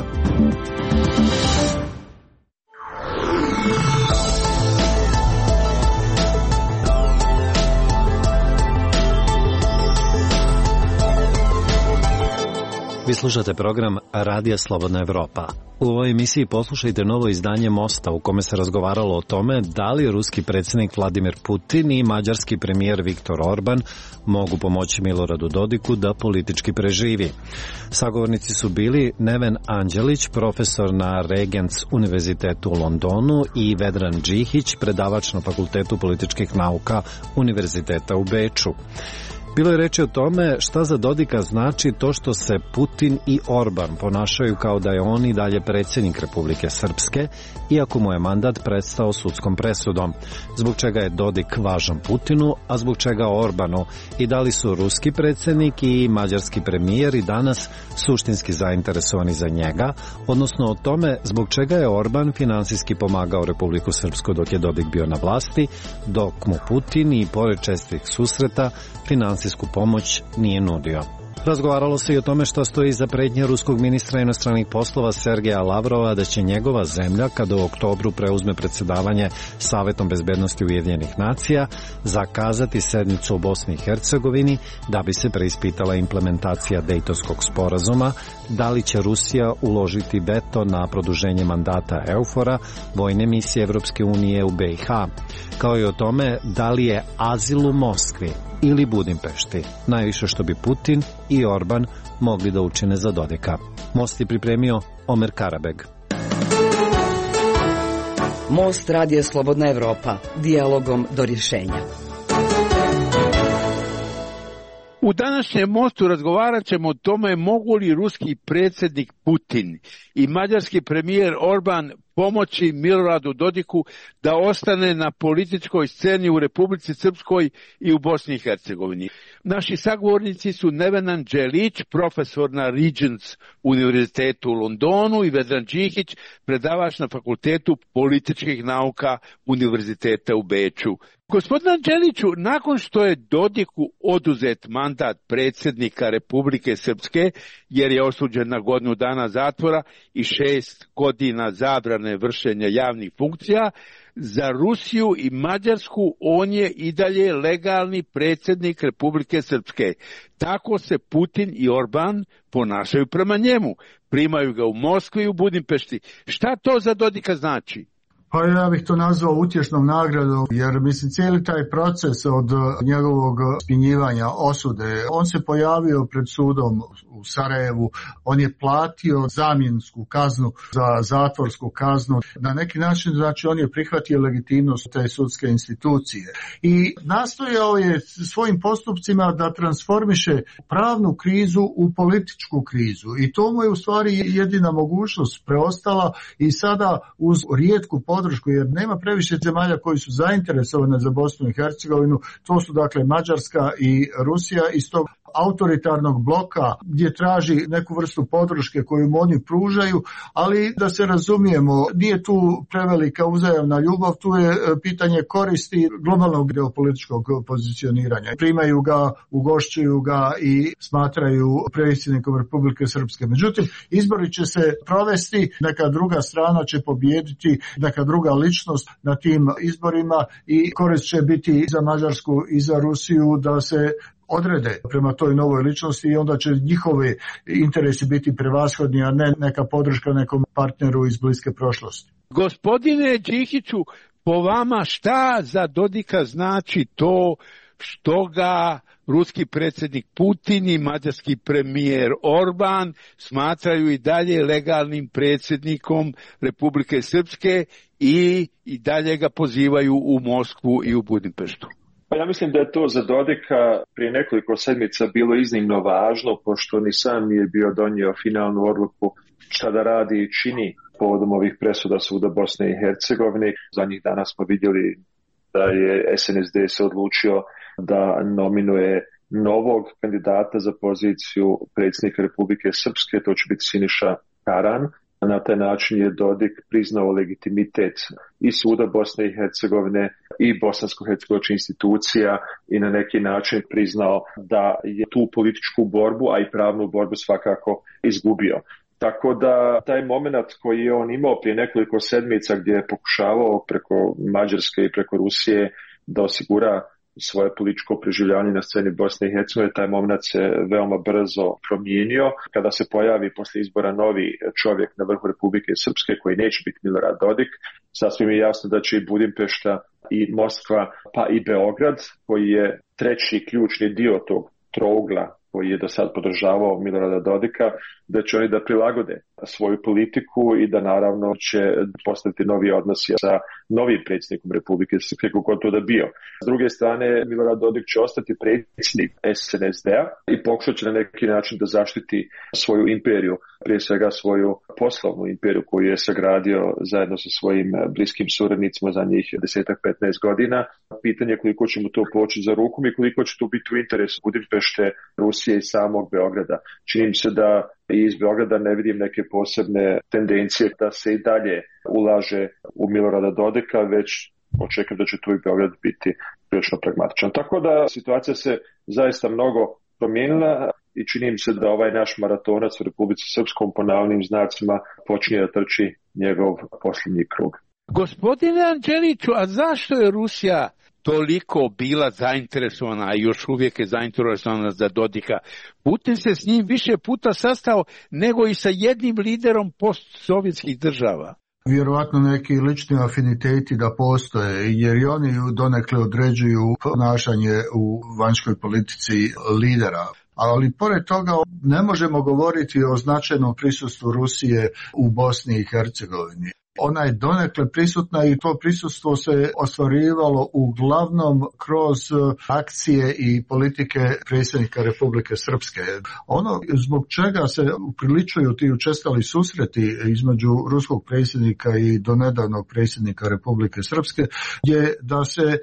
Vi slušate program Radija Slobodna Evropa. U ovoj emisiji poslušajte novo izdanje Mosta u kome se razgovaralo o tome da li ruski predsjednik Vladimir Putin i mađarski premijer Viktor Orban mogu pomoći Miloradu Dodiku da politički preživi. Sagovornici su bili Neven Anđelić, profesor na Regents univerzitetu u Londonu, i Vedran Džihić, predavač na Fakultetu političkih nauka Univerziteta u Beču. Bilo je reči o tome šta za Dodika znači to što se Putin i Orban ponašaju kao da je on i dalje predsjednik Republike Srpske, iako mu je mandat prestao sudskom presudom. Zbog čega je Dodik važan Putinu, a zbog čega Orbanu, i da li su ruski predsjednik i mađarski premijer i danas suštinski zainteresovani za njega, odnosno o tome zbog čega je Orban finansijski pomagao Republiku Srpsku dok je Dodik bio na vlasti, dok mu Putin i pored čestih susreta finansijsku pomoć nije nudio. Razgovaralo se i o tome što stoji iza pretnje ruskog ministra inostranih poslova Sergeja Lavrova da će njegova zemlja, kada u oktobru preuzme predsjedavanje Savetom bezbednosti Ujedinjenih nacija, zakazati sednicu u Bosni i Hercegovini da bi se preispitala implementacija Dejtonskog sporazuma, da li će Rusija uložiti veto na produženje mandata EUFOR-a, vojne misije Evropske unije u B i H, kao i o tome da li je azil u Moskvi ili Budimpešti najviše što bi Putin i Orban mogli da učine za Dodika. Most je pripremio Omer Karabeg. Most Radija Slobodna Evropa, dijalogom do rješenja. U današnjem Mostu razgovarat ćemo o tome mogu li ruski predsjednik Putin i mađarski premijer Orban pomoći Miloradu Dodiku da ostane na političkoj sceni u Republici Srpskoj i u Bosni i Hercegovini. Naši sagovornici su Neven Anđelić, profesor na Regents univerzitetu u Londonu, i Vedran Džihić, predavač na Fakultetu političkih nauka Univerziteta u Beču. Gospodin Anđeliću, nakon što je Dodiku oduzet mandat predsjednika Republike Srpske, jer je osuđen na godinu dana zatvora i šest godina zabrane vršenja javnih funkcija, za Rusiju i Mađarsku on je i dalje legalni predsjednik Republike Srpske. Tako se Putin i Orban ponašaju prema njemu. Primaju ga u Moskvi i u Budimpešti. Šta to za Dodika znači? Pa ja bih to nazvao utješnom nagradom, jer mislim cijeli taj proces od njegovog spinjivanja osude, on se pojavio pred sudom u Sarajevu, on je platio zamjensku kaznu za zatvorsku kaznu. Na neki način, znači, on je prihvatio legitimnost te sudske institucije i nastojao je svojim postupcima da transformiše pravnu krizu u političku krizu, i to mu je u stvari jedina mogućnost preostala, i sada uz rijetku podršku, jer nema previše zemalja koji su zainteresovane za Bosnu i Hercegovinu, to su dakle Mađarska i Rusija, iz tog autoritarnog bloka gdje traži neku vrstu podrške koju mu oni pružaju, ali da se razumijemo, nije tu prevelika uzajamna ljubav, tu je pitanje koristi globalnog geopolitičkog pozicioniranja. Primaju ga, ugošćuju ga i smatraju predsjednikom Republike Srpske. Međutim, izbori će se provesti, neka druga strana će pobijediti, neka druga ličnost na tim izborima, i korist će biti i za Mađarsku i za Rusiju da se odrede prema toj novoj ličnosti, i onda će njihovi interesi biti prevashodni, a ne neka podrška nekom partneru iz bliske prošlosti. Gospodine Džihiću, po vama šta za Dodika znači to što ga ruski predsjednik Putin i mađarski premijer Orban smatraju i dalje legalnim predsjednikom Republike Srpske i, i dalje ga pozivaju u Moskvu i u Budimpeštu? Pa ja mislim da je to za Dodika prije nekoliko sedmica bilo iznimno važno, pošto ni sam nije bio donio finalnu odluku šta da radi i čini povodom ovih presuda suda Bosne i Hercegovine. Zadnjih dana smo vidjeli da je S N S D se odlučio da nominuje novog kandidata za poziciju predsjednika Republike Srpske, to će biti Siniša Karan. Na taj način je Dodik priznao legitimitet i suda Bosne i Hercegovine i bosansko-hercegovačkih institucija i na neki način priznao da je tu političku borbu, a i pravnu borbu svakako izgubio. Tako da taj moment koji je on imao prije nekoliko sedmica gdje je pokušavao preko Mađarske i preko Rusije da osigura svoje političko preživljavanje na sceni Bosne i Hercegovine, taj moment se veoma brzo promijenio. Kada se pojavi posle izbora novi čovjek na vrhu Republike Srpske koji neće biti Milorad Dodik, sasvim je jasno da će i Budimpešta i Moskva pa i Beograd, koji je treći ključni dio tog trougla koji je do sad podržavao Milorada Dodika, da će oni da prilagode svoju politiku i da naravno će postaviti novi odnosi sa novim predsjednikom Republike Srpske, kako to da bio. S druge strane, Milorad Dodik će ostati predsjednik S N S D-a i pokušat će na neki način da zaštiti svoju imperiju, prije svega svoju poslovnu imperiju koju je sagradio zajedno sa svojim bliskim suradnicima za njih desetak petnaest godina. Pitanje je koliko će mu to poći za rukom i koliko će to biti u interesu Budimpešte, Rusije i samog Beograda. Čini mi se da i iz Beograda ne vidim neke posebne tendencije da se i dalje ulaže u Milorada Dodika, već očekujem da će tu i Beograd biti prilično pragmatičan. Tako da situacija se zaista mnogo promijenila i čini mi se da ovaj naš maratonac u Republici Srpskom po navodnim znacima počinje da trči njegov posljednji krug. Gospodine Anđeliću, a zašto je Rusija toliko bila zainteresovana, a još uvijek je zainteresovana za Dodika? Putin se s njim više puta sastao nego i sa jednim liderom postsovjetskih država. Vjerovatno neki lični afiniteti da postoje, jer i oni donekle određuju ponašanje u vanjskoj politici lidera. Ali pored toga ne možemo govoriti o značajnom prisustvu Rusije u Bosni i Hercegovini. Ona je donekle prisutna i to prisustvo se ostvarivalo uglavnom kroz akcije i politike predsjednika Republike Srpske. Ono zbog čega se upriličuju ti učestali susreti između ruskog predsjednika i donedavnog predsjednika Republike Srpske je da se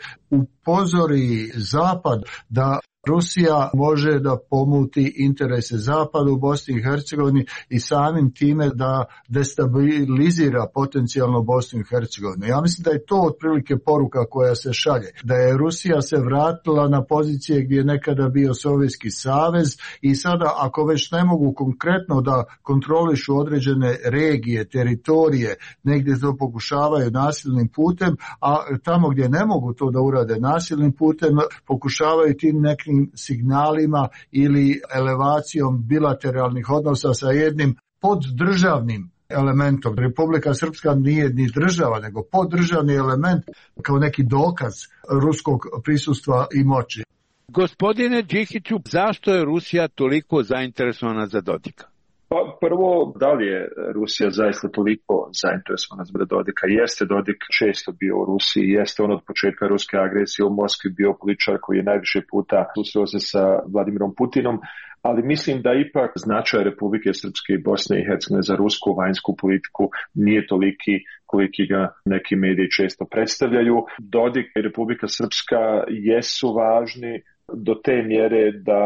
upozori Zapad da Rusija može da pomuti interese Zapada u Bosni i Hercegovini i samim time da destabilizira potencijalno Bosnu i Hercegovinu. Ja mislim da je to otprilike poruka koja se šalje. Da je Rusija se vratila na pozicije gdje je nekada bio Sovjetski savez i sada ako već ne mogu konkretno da kontrolišu određene regije, teritorije, negdje to pokušavaju nasilnim putem, a tamo gdje ne mogu to da urade nasilnim putem, pokušavaju tim nekim signalima ili elevacijom bilateralnih odnosa sa jednim poddržavnim elementom. Republika Srpska nije ni država, nego poddržavni element kao neki dokaz ruskog prisustva i moći. Gospodine Đikiću, zašto je Rusija toliko zainteresovana za Dodika? Pa prvo, da li je Rusija zaista toliko zainteresovana za Dodika? Jeste Dodik često bio u Rusiji, jeste on od početka ruske agresije u Moskvi bio političar koji je najviše puta susreo se sa Vladimirom Putinom, ali mislim da ipak značaj Republike Srpske i Bosne i Hercegovine za rusku vanjsku politiku nije toliki koliki ga neki mediji često predstavljaju. Dodik i Republika Srpska jesu važni do te mjere da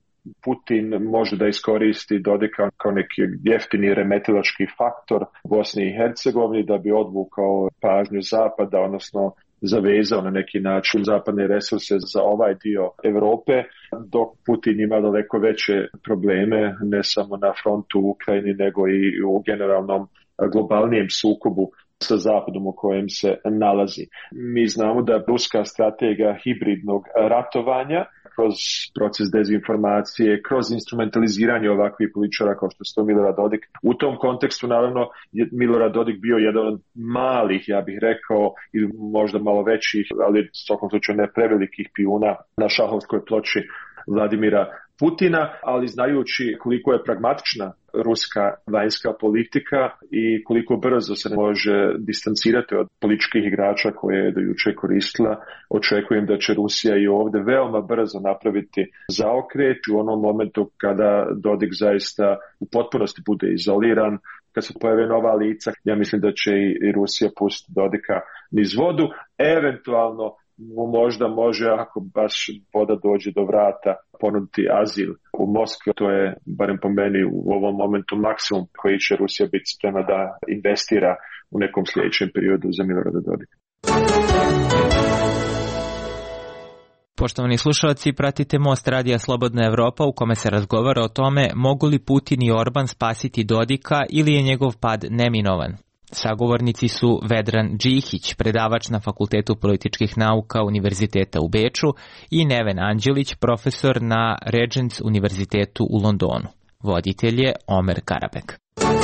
Putin može da iskoristi Dodika kao neki jeftini remetilački faktor Bosni i Hercegovini da bi odvukao pažnju Zapada, odnosno zavezao na neki način zapadne resurse za ovaj dio Europe, dok Putin ima daleko veće probleme ne samo na frontu u Ukrajini nego i u generalnom globalnijem sukobu sa Zapadom u kojem se nalazi. Mi znamo da ruska strategija hibridnog ratovanja kroz proces dezinformacije, kroz instrumentaliziranje ovakvih političara kao što je Milorad Dodik. U tom kontekstu naravno je Milorad Dodik bio jedan od malih, ja bih rekao, ili možda malo većih, ali u svakom slučaju ne prevelikih pijuna na šahovskoj ploči Vladimira Putina, ali znajući koliko je pragmatična ruska vanjska politika i koliko brzo se može distancirati od političkih igrača koje je do juče koristila, očekujem da će Rusija i ovdje veoma brzo napraviti zaokret u onom momentu kada Dodik zaista u potpunosti bude izoliran, kad se pojave nova lica, ja mislim da će i Rusija pustiti Dodika niz vodu. Eventualno mu možda može, ako baš voda dođe do vrata, ponuditi azil u Moskvi. To je, barem po meni, u ovom momentu maksimum koji će Rusija biti spremna da investira u nekom sljedećem periodu za Milorada Dodika. Poštovani slušalci, pratite Most Radija Slobodna Evropa u kome se razgovara o tome mogu li Putin i Orban spasiti Dodika ili je njegov pad neminovan. Sagovornici su Vedran Džihić, predavač na Fakultetu političkih nauka Univerziteta u Beču, i Neven Anđelić, profesor na Regents Univerzitetu u Londonu. Voditelj je Omer Karabek.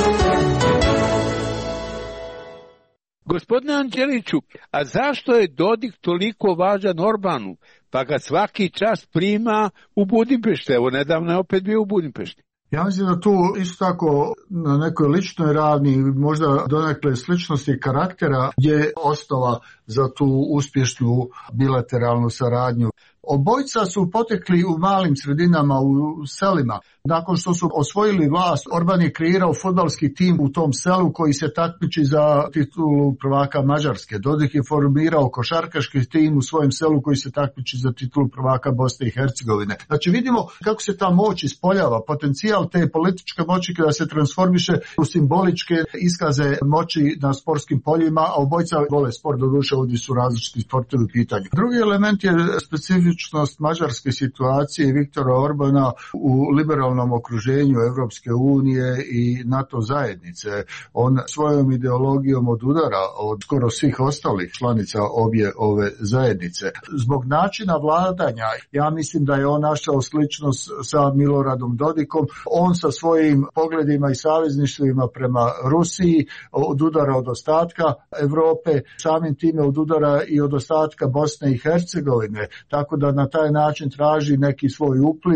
Gospodine Anđeliću, a zašto je Dodik toliko važan Orbanu, pa ga svaki čas prima u Budimpešti? Evo, nedavno je opet bio u Budimpešti. Ja mislim da tu isto tako na nekoj ličnoj ravni, možda donekle sličnosti karaktera, je osnova za tu uspješnu bilateralnu saradnju. Obojica su potekli u malim sredinama, u selima. Nakon što su osvojili vlast, Orban je kreirao fudbalski tim u tom selu koji se takmiči za titulu prvaka Mađarske. Dodik je formirao košarkaški tim u svojem selu koji se takmiči za titulu prvaka Bosne i Hercegovine. Znači vidimo kako se ta moć ispoljava, potencijal te političke moći kada se transformiše u simboličke iskaze moći na sportskim poljima, a obojica vole sport, doduše ovdje su različiti sportovi pitanja. Drugi element je specifičnost mađarske situacije i Viktora Orbana u liberalnom okruženju Evropske unije i NATO zajednice. On svojom ideologijom odudara od skoro svih ostalih članica obje ove zajednice. Zbog načina vladanja, ja mislim da je on našao sličnost sa Miloradom Dodikom. On sa svojim pogledima i savezništvima prema Rusiji odudara od ostatka Evrope, samim time odudara i od ostatka Bosne i Hercegovine, tako da na taj način traži neki svoj upliv.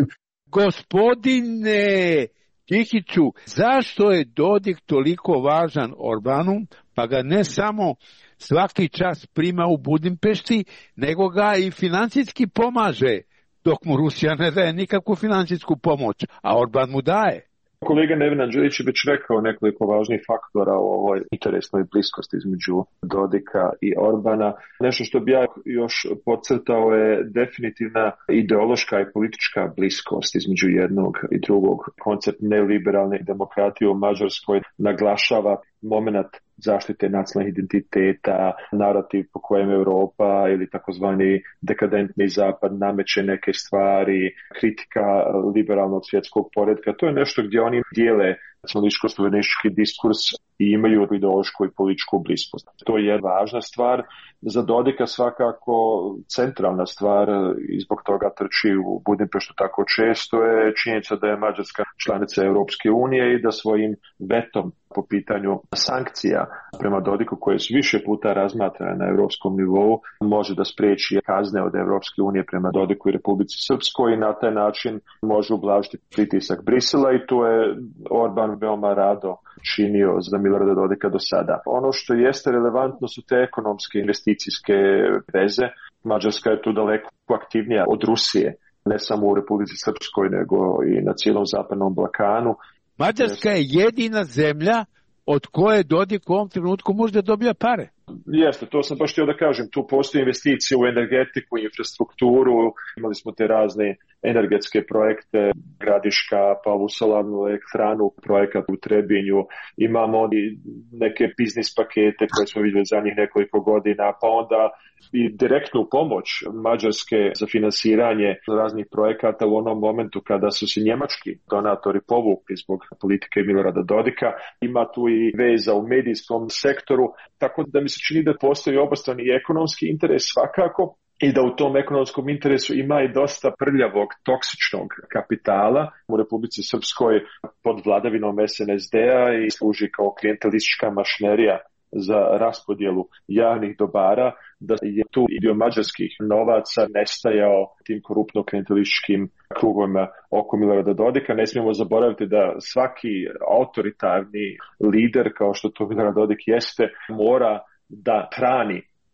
Gospodine Džihiću, zašto je Dodik toliko važan Orbanu, pa ga ne samo svaki čas prima u Budimpešti, nego ga i financijski pomaže, dok mu Rusija ne daje nikakvu financijsku pomoć, a Orban mu daje? Kolega Neven Anđelić je već rekao nekoliko važnih faktora o ovoj interesnoj bliskosti između Dodika i Orbana. Nešto što bi ja još podcrtao je definitivna ideološka i politička bliskost između jednog i drugog. Koncept neoliberalne demokratije u Mađarskoj naglašava moment zaštite nacionalnih identiteta, narativ po kojem Europa ili takozvani dekadentni zapad nameće neke stvari, kritika liberalnog svjetskog poretka. To je nešto gdje oni dijele nacionalističko-suverenistički diskurs i imaju ideološku i političku bliskost. To je važna stvar. Za Dodika svakako centralna stvar i zbog toga trči u Budimpeštu tako često je činjenica da je Mađarska članica Europske unije i da svojim vetom po pitanju sankcija prema Dodiku koje su više puta razmatrane na europskom nivou može da spriječi kazne od Europske unije prema Dodiku i Republici Srpskoj i na taj način može ublažiti pritisak Brisela i tu je Orban veoma rado činio za Milorada Dodika do sada. Ono što jeste relevantno su te ekonomske investicijske veze. Mađarska je tu daleko aktivnija od Rusije, ne samo u Republici Srpskoj nego i na cijelom zapadnom Balkanu. Mađarska je jedina zemlja od koje Dodik u ovom trenutku možda dobija pare. Jeste, to sam baš htio da kažem. Tu postoji investicije u energetiku, infrastrukturu, imali smo te razne energetske projekte, Gradiška, pa u solarnu elektranu, projekat u Trebinju, imamo i neke biznis pakete koje smo vidjeli zadnjih nekoliko godina, pa onda i direktnu pomoć Mađarske za finansiranje raznih projekata u onom momentu kada su se njemački donatori povukli zbog politike Milorada Dodika. Ima tu i veza u medijskom sektoru, tako da mi se čini da postoji obostrani i ekonomski interes svakako i da u tom ekonomskom interesu ima i dosta prljavog, toksičnog kapitala u Republici Srpskoj pod vladavinom es en es de-a i služi kao klijentelistička mašinerija za raspodjelu javnih dobara, da je tu i dio mađarskih novaca nestajao tim koruptno-klijentelističkim krugovima oko Milorada Dodika. Ne smijemo zaboraviti da svaki autoritarni lider, kao što to Milorad Dodik jeste, mora da hrani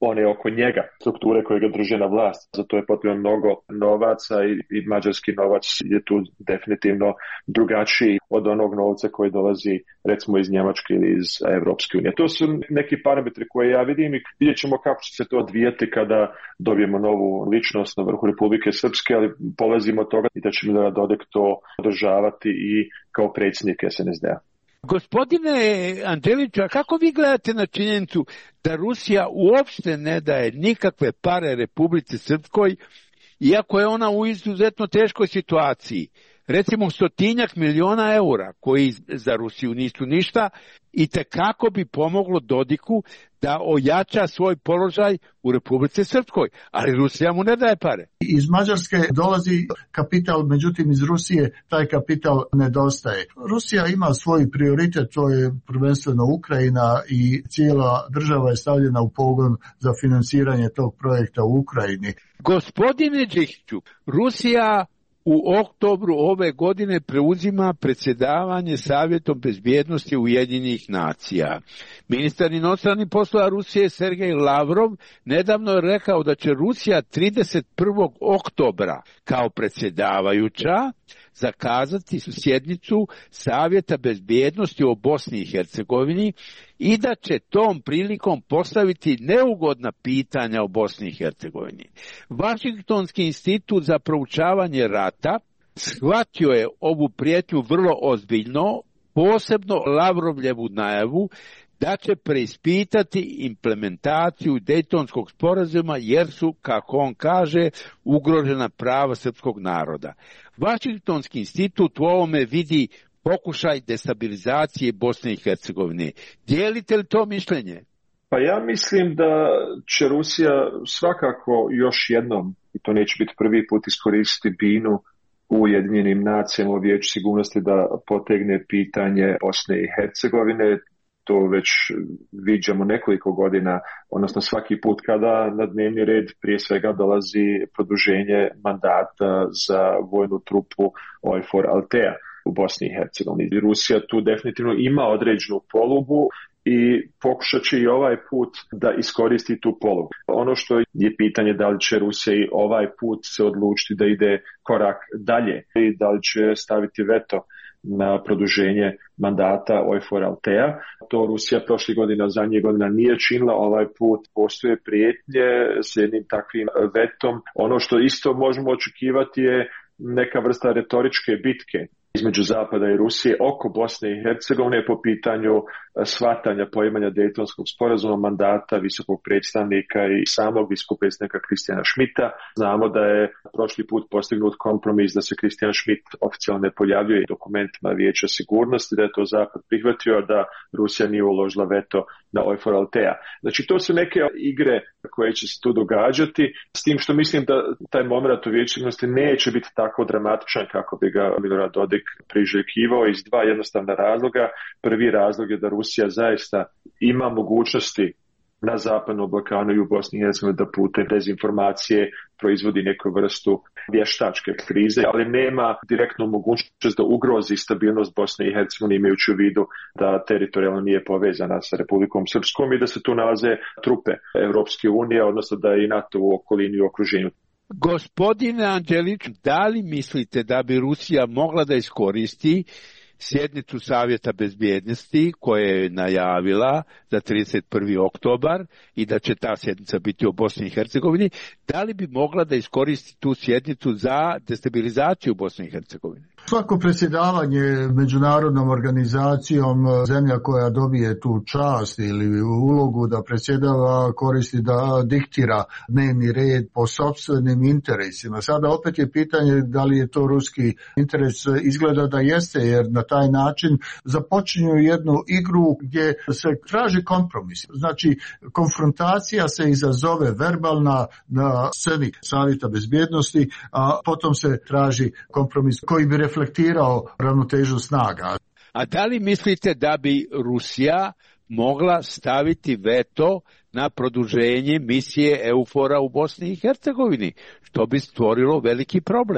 one oko njega, strukture koje ga drže na vlast. Za to je potrebno mnogo novaca i, i mađarski novac je tu definitivno drugačiji od onog novca koji dolazi recimo iz Njemačke ili iz Evropske unije. To su neki parametri koje ja vidim i vidjet ćemo kako će se to odvijati kada dobijemo novu ličnost na vrhu Republike Srpske, ali polazimo od toga i da će Milorad Dodik to održavati i kao predsjednik es en es de a. Gospodine Anđeliću, a kako vi gledate na činjenicu da Rusija uopšte ne daje nikakve pare Republici Srpskoj, iako je ona u izuzetno teškoj situaciji? Recimo stotinjak miliona eura koji za Rusiju nisu ništa i tekako bi pomoglo Dodiku da ojača svoj položaj u Republici Srpskoj, ali Rusija mu ne daje pare. Iz Mađarske dolazi kapital, međutim iz Rusije taj kapital nedostaje. Rusija ima svoj prioritet, to je prvenstveno Ukrajina i cijela država je stavljena u pogon za finansiranje tog projekta u Ukrajini. Gospodine Đikiću, Rusija u oktobru ove godine preuzima predsjedavanje Savjetom bezbjednosti Ujedinjenih nacija. Ministar inostranih poslova Rusije Sergej Lavrov nedavno je rekao da će Rusija trideset prvog oktobra kao predsjedavajuća zakazati sjednicu Savjeta bezbjednosti o Bosni i Hercegovini i da će tom prilikom postaviti neugodna pitanja o Bosni i Hercegovini. Vašingtonski institut za proučavanje rata shvatio je ovu prijetnju vrlo ozbiljno, posebno Lavrovljevu najavu da će preispitati implementaciju Dejtonskog sporazuma jer su, kako on kaže, ugrožena prava srpskog naroda. Vašingtonski institut u ovome vidi pokušaj destabilizacije Bosne i Hercegovine. Dijelite li to mišljenje? Pa ja mislim da će Rusija svakako još jednom, i to neće biti prvi put, iskoristiti binu u Ujedinjenim nacijama u Vijeću sigurnosti da potegne pitanje Bosne i Hercegovine. To već viđamo nekoliko godina, odnosno svaki put kada na dnevni red prije svega dolazi produženje mandata za vojnu trupu Eufor Altea u Bosni i Hercegovini. Rusija tu definitivno ima određenu polugu i pokušat će i ovaj put da iskoristi tu polugu. Ono što je pitanje da li će Rusija i ovaj put se odlučiti da ide korak dalje i da li će staviti veto na produženje mandata Eufor Altea. To Rusija prošle godine, zadnje godina nije činila, ovaj put postoje prijetnje s jednim takvim vetom. Ono što isto možemo očekivati je neka vrsta retoričke bitke između Zapada i Rusije oko Bosne i Hercegovine po pitanju shvatanja poimanja Dejtonskog sporazuma, mandata visokog predstavnika i samog visokog predstavnika Kristijana Šmita. Znamo da je prošli put postignut kompromis da se Kristijan Šmit oficijalno ne pojavljuje u dokumentima Vijeća sigurnosti, da je to Zapad prihvatio, da Rusija nije uložila veto na Eufor Altea. Znači to su neke igre koje će se tu događati, s tim što mislim da taj moment u Vijeću sigurnosti neće biti tako dramatičan kako bi ga Milorad Dodik priželjkivao iz dva jednostavna razloga. Prvi razlog je da Rusija zaista ima mogućnosti na zapadnom Balkanu i u Bosni i Hercegovini da putem dezinformacije proizvodi neku vrstu vještačke krize, ali nema direktnu mogućnost da ugrozi stabilnost Bosne i Hercegovine imajući u vidu da teritorijalno nije povezana sa Republikom Srpskom i da se tu nalaze trupe Europske unije, odnosno da je i NATO u okolini i okruženju. Gospodine Anđelić, da li mislite da bi Rusija mogla da iskoristi sjednicu Savjeta bezbjednosti koje je najavila za trideset prvi oktobar i da će ta sjednica biti o Bosni i Hercegovini, da li bi mogla da iskoristi tu sjednicu za destabilizaciju Bosne i Hercegovine? Svako predsjedavanje međunarodnom organizacijom, zemlja koja dobije tu čast ili ulogu da predsjedava, koristi da diktira dnevni red po sopstvenim interesima. Sada opet je pitanje da li je to ruski interes. Izgleda da jeste, jer na taj način započinju jednu igru gdje se traži kompromis. Znači, konfrontacija se izazove verbalna na sceni Savjeta bezbjednosti, a potom se traži kompromis koji bi reflektirao ravnotežu snaga. A da li mislite da bi Rusija mogla staviti veto na produženje misije Eufora u Bosni i Hercegovini, što bi stvorilo veliki problem?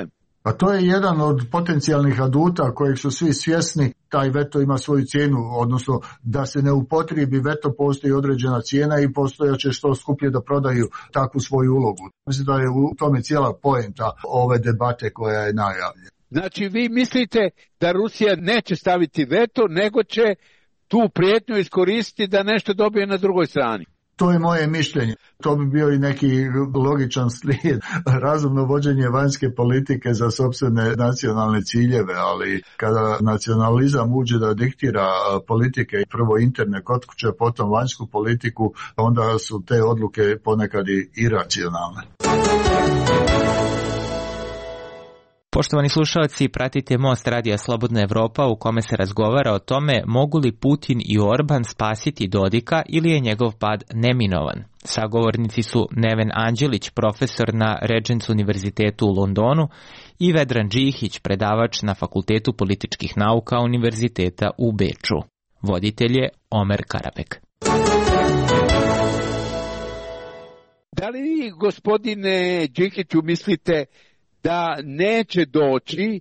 Pa to je jedan od potencijalnih aduta kojeg su svi svjesni. Taj veto ima svoju cijenu, odnosno da se ne upotrijebi veto postoji određena cijena i postojaće što skuplje da prodaju takvu svoju ulogu. Mislim da je u tome cijela poenta ove debate koja je najavljena. Znači vi mislite da Rusija neće staviti veto, nego će tu prijetnju iskoristiti da nešto dobije na drugoj strani? To je moje mišljenje. To bi bio i neki logičan slijed, razumno vođenje vanjske politike za sopstvene nacionalne ciljeve, ali kada nacionalizam uđe da diktira politike, prvo interne kod kuće, potom vanjsku politiku, onda su te odluke ponekad i iracionalne. Poštovani slušalci, pratite Most Radija Slobodna Evropa u kome se razgovara o tome mogu li Putin i Orban spasiti Dodika ili je njegov pad neminovan. Sagovornici su Neven Anđelić, profesor na Regents univerzitetu u Londonu, i Vedran Džihić, predavač na Fakultetu političkih nauka Univerziteta u Beču. Voditelj je Omer Karabek. Da li, gospodine Džihiću, mislite da neće doći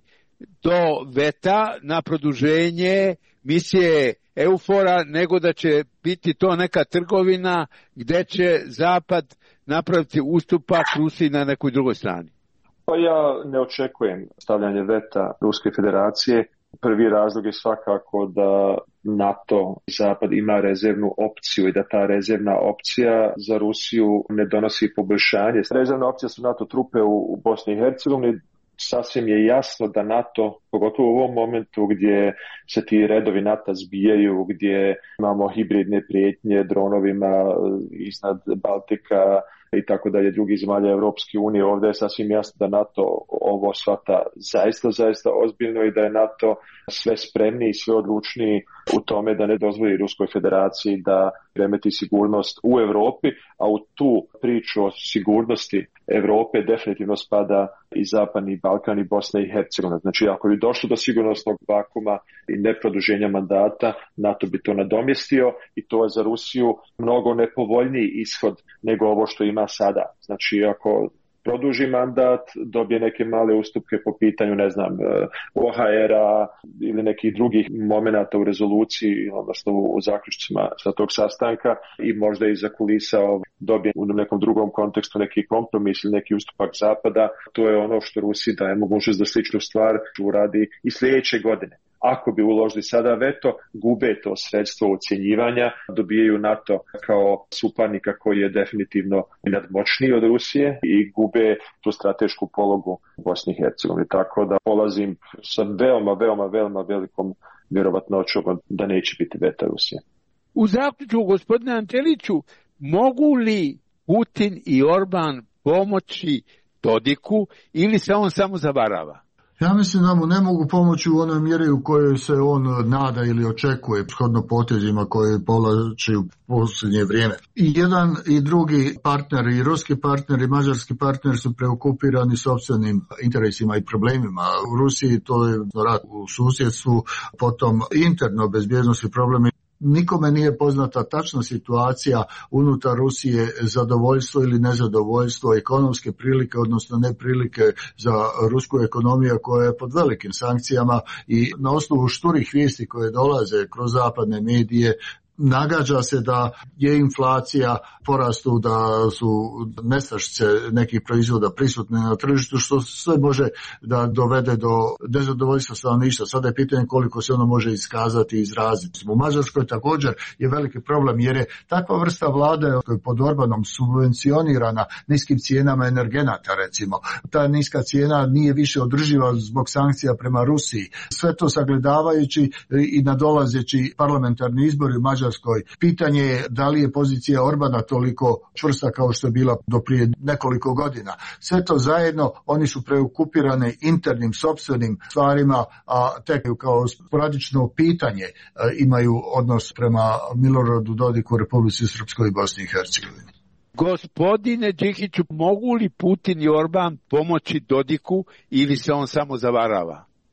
do veta na produženje misije EUFOR-a, nego da će biti to neka trgovina gdje će Zapad napraviti ustupak Rusiji na nekoj drugoj strani? Pa ja ne očekujem stavljanje veta Ruske federacije. Prvi razlog je svakako da NATO i Zapad ima rezervnu opciju i da ta rezervna opcija za Rusiju ne donosi poboljšanje. Rezervna opcija su NATO trupe u Bosni i Hercegovini. Sasvim je jasno da NATO, pogotovo u ovom momentu gdje se ti redovi NATO zbijaju, gdje imamo hibridne prijetnje dronovima iznad Baltika i tako dalje drugih zemalja Europske unije, ovdje je sasvim jasno da NATO ovo shvata zaista, zaista ozbiljno i da je NATO sve spremniji i sve odlučniji u tome da ne dozvoli Ruskoj federaciji da remeti sigurnost u Europi, a u tu priču o sigurnosti Europe definitivno spada i Zapadni Balkan i Bosna i Hercegovina. Znači, ako bi došlo do sigurnosnog vakuma i neproduženja mandata, NATO bi to nadomjestio i to je za Rusiju mnogo nepovoljniji ishod nego ovo što ima sada. Znači, ako produži mandat, dobije neke male ustupke po pitanju, ne znam, O H R-a ili nekih drugih momenata u rezoluciji, odnosno u zaključcima sa tog sastanka i možda iza kulisa dobije u nekom drugom kontekstu neki kompromis ili neki ustupak Zapada. To je ono što Rusiji daje mogućnost da sličnu stvar uradi i sljedeće godine. Ako bi uložili sada veto, gube to sredstvo ucjenjivanja, dobijaju NATO kao suparnika koji je definitivno nadmoćniji od Rusije i gube tu stratešku pologu u Bosni i Hercegovini. Tako da polazim sa veoma, veoma, veoma velikom vjerovatnoćom da neće biti veta Rusije. U zaključku, gospodine Anđeliću, mogu li Putin i Orban pomoći Dodiku ili se on samo zavarava? Ja mislim da mu ne mogu pomoći u onoj mjeri u kojoj se on nada ili očekuje shodno potezima koje povlači u posljednje vrijeme. I jedan i drugi partner, i ruski partner i mađarski partner su preokupirani sopstvenim interesima i problemima. U Rusiji to je rat u susjedstvu, potom interno bezbjednosti problemi. Nikome nije poznata tačna situacija unutar Rusije, zadovoljstvo ili nezadovoljstvo, ekonomske prilike, odnosno neprilike za rusku ekonomiju koja je pod velikim sankcijama i na osnovu šturih vijesti koje dolaze kroz zapadne medije nagađa se da je inflacija porastu, da su nestašice nekih proizvoda prisutne na tržištu, što sve može da dovede do nezadovoljstva stanovništva. Sada je pitanje koliko se ono može iskazati i izraziti. U Mađarskoj također je veliki problem jer je takva vrsta vlade koja je pod Orbanom subvencionirana niskim cijenama energenata, recimo. Ta niska cijena nije više održiva zbog sankcija prema Rusiji. Sve to sagledavajući i nadolazeći parlamentarni izbori u Mađarskoj, pitanje je da li je pozicija Orbana toliko čvrsta kao što je bila do prije nekoliko godina. Sve to zajedno, oni su preokupirane internim sopstvenim stvarima, a tek kao sporadično pitanje imaju odnos prema Miloradu Dodiku, Republici Srpskoj i Bosni i Hercegovini. Gospodine Džihiću, mogu li Putin i Orban pomoći Dodiku ili se on samo zavarava?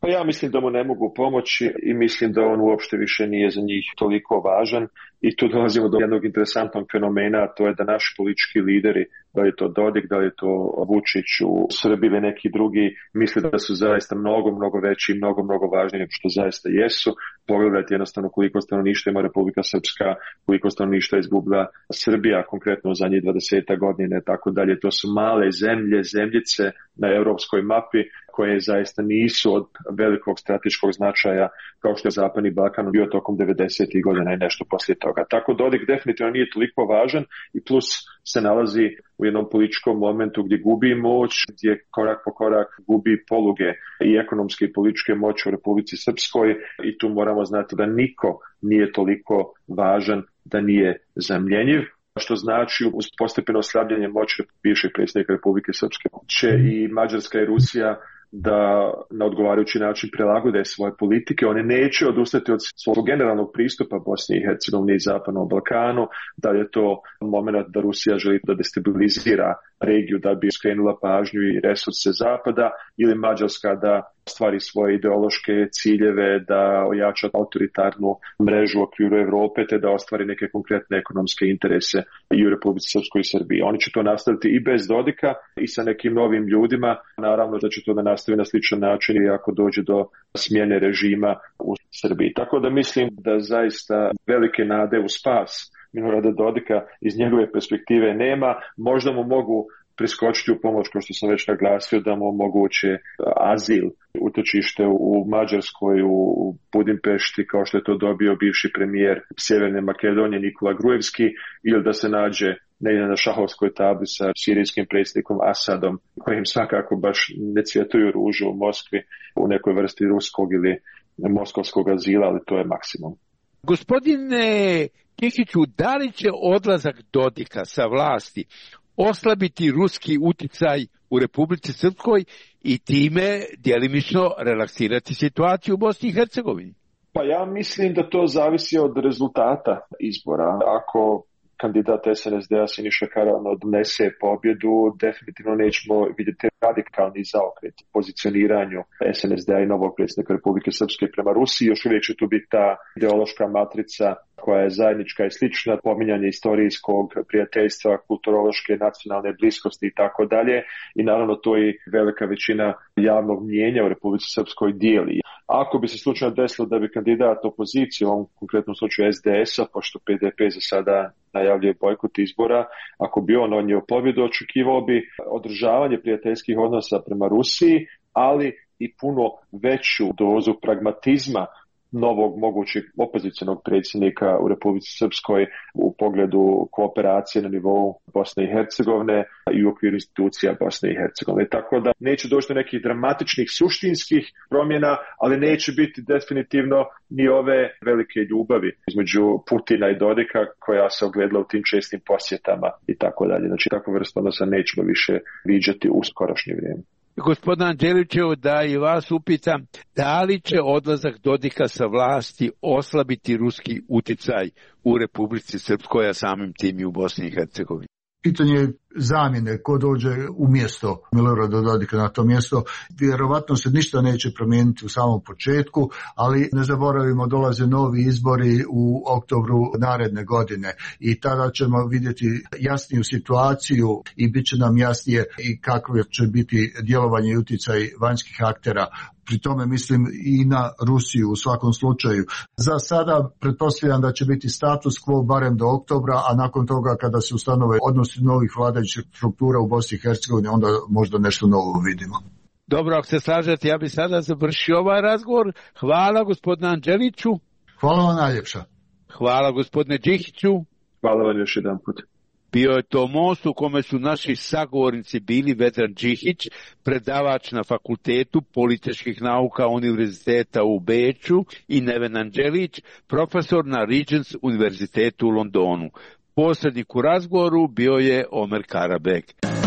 Pa ja mislim da mu ne mogu pomoći i mislim da on uopšte više nije za njih toliko važan i tu dolazimo do jednog interesantnog fenomena, a to je da naši politički lideri, da li je to Dodik, da li je to Vučić u Srbiji ili neki drugi, misle da su zaista mnogo, mnogo veći i mnogo, mnogo važniji nego što zaista jesu. Pogledajte jednostavno koliko stanovništva ima Republika Srpska, koliko stanovništva izgubila Srbija, konkretno u zadnjih dvadeset godine i tako dalje. To su male zemlje, zemljice na europskoj mapi koje zaista nisu od velikog strateškog značaja kao što je Zapadni Balkan bio tokom devedesetih godina i nešto poslije toga. Tako Dodik definitivno nije toliko važan i plus se nalazi u jednom političkom momentu gdje gubi moć, gdje korak po korak gubi poluge i ekonomske i političke moći u Republici Srpskoj i tu moramo znati da niko nije toliko važan da nije zamljenjiv, što znači uz postepeno slabljenje moći bivšeg predsjednika Republike Srpske će i Mađarska i Rusija da na odgovarajući način prilagode svoje politike. One neće odustati od svog generalnog pristupa Bosni i Hercegovini i Zapadnom Balkanu, da je to moment da Rusija želi da destabilizira regiju da bi skrenula pažnju i resurse Zapada ili Mađarska da stvari svoje ideološke ciljeve, da ojača autoritarnu mrežu u okviru Evrope te da ostvari neke konkretne ekonomske interese i u Republici Srpskoj i Srbiji. Oni će to nastaviti i bez Dodika i sa nekim novim ljudima. Naravno da će to da nastavi na sličan način i ako dođe do smjene režima u Srbiji. Tako da mislim da zaista velike nade u spas Milorada Dodika iz njegove perspektive nema. Možda mu mogu priskočiti u pomoć, kao što sam već naglasio, da mu omoguće azil, utočište u Mađarskoj, u Budimpešti, kao što je to dobio bivši premijer Sjeverne Makedonije Nikola Gruevski, ili da se nađe negdje na šahovskoj tabli sa sirijskim predsjednikom Asadom, kojim svakako baš ne cvjetuju ružu u Moskvi u nekoj vrsti ruskog ili moskovskog azila, ali to je maksimum. Gospodine Kihiću, da li će odlazak Dodika sa vlasti oslabiti ruski uticaj u Republici Srpskoj i time djelimično relaksirati situaciju u Bosni i Hercegovini? Pa ja mislim da to zavisi od rezultata izbora. Ako kandidat es en es de-a Siniša Karaman odnese pobjedu, definitivno nećemo vidjeti radikalni zaokret u pozicioniranju es en es de-a i novog predsjednika Republike Srpske prema Rusiji. Još uvijek će tu biti ta ideološka matrica koja je zajednička i slična, pominjanje istorijskog prijateljstva, kulturološke, nacionalne bliskosti i tako dalje. I naravno to i velika većina javnog mnijenja u Republici Srpskoj dijeli. Ako bi se slučajno desilo da bi kandidat opozicije, u ovom konkretnom slučaju es de es-a, pošto pe de pe za sada najavljuje bojkot izbora, ako bi on odnio pobjedu, očekivao bi održavanje prijateljskih odnosa prema Rusiji, ali i puno veću dozu pragmatizma novog mogućeg opozicionog predsjednika u Republici Srpskoj u pogledu kooperacije na nivou Bosne i Hercegovine i u okviru institucija Bosne i Hercegovine. Tako da neće doći do nekih dramatičnih suštinskih promjena, ali neće biti definitivno ni ove velike ljubavi između Putina i Dodika koja se ogledala u tim čestim posjetama i tako dalje. Znači takvu vrstu odnosa nećemo više viđati u skorašnje vrijeme. Gospodin Anđelićev, da i vas upitam, da li će odlazak Dodika sa vlasti oslabiti ruski uticaj u Republici Srpskoj, a samim tim i u Bosni i Hercegovini? Pitanje zamjene, ko dođe umjesto Milorada Dodika na to mjesto, vjerovatno se ništa neće promijeniti u samom početku, ali ne zaboravimo, dolaze novi izbori u oktobru naredne godine i tada ćemo vidjeti jasniju situaciju i bit će nam jasnije i kakvo će biti djelovanje i utjecaj vanjskih aktera. Pri tome mislim i na Rusiju u svakom slučaju. Za sada pretpostavljam da će biti status quo barem do oktobra, a nakon toga kada se ustanove odnosi novih vladajućih struktura u Bosni i Hercegovini, onda možda nešto novo vidimo. Dobro, ako se slažete, ja bih sada završio ovaj razgovor. Hvala gospodine Anđeliću. Hvala vam najljepša. Hvala gospodine Đihiću. Hvala vam još jedan put. Bio je to most u kome su naši sagovornici bili Vedran Đihić, predavač na Fakultetu političkih nauka Univerziteta u Beču, i Neven Anđelić, profesor na Regents Univerzitetu u Londonu. Posrednik u razgovoru bio je Omer Karabek.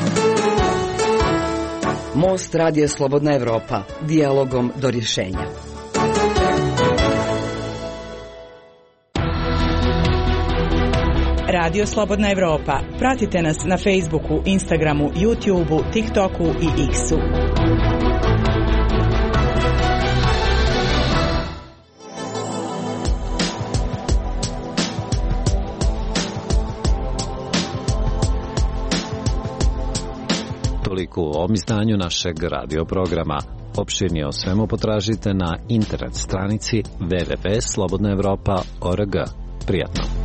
Most radija Slobodna Evropa, dijalogom do rješenja. Radio Slobodna Evropa. Pratite nas na Facebooku, Instagramu, YouTubeu, TikToku i X-u. Toliko u ovom izdanju našeg radio programa. Opširnije o svemu potražite na internet stranici w w w tačka slobodna evropa tačka org. Prijatno.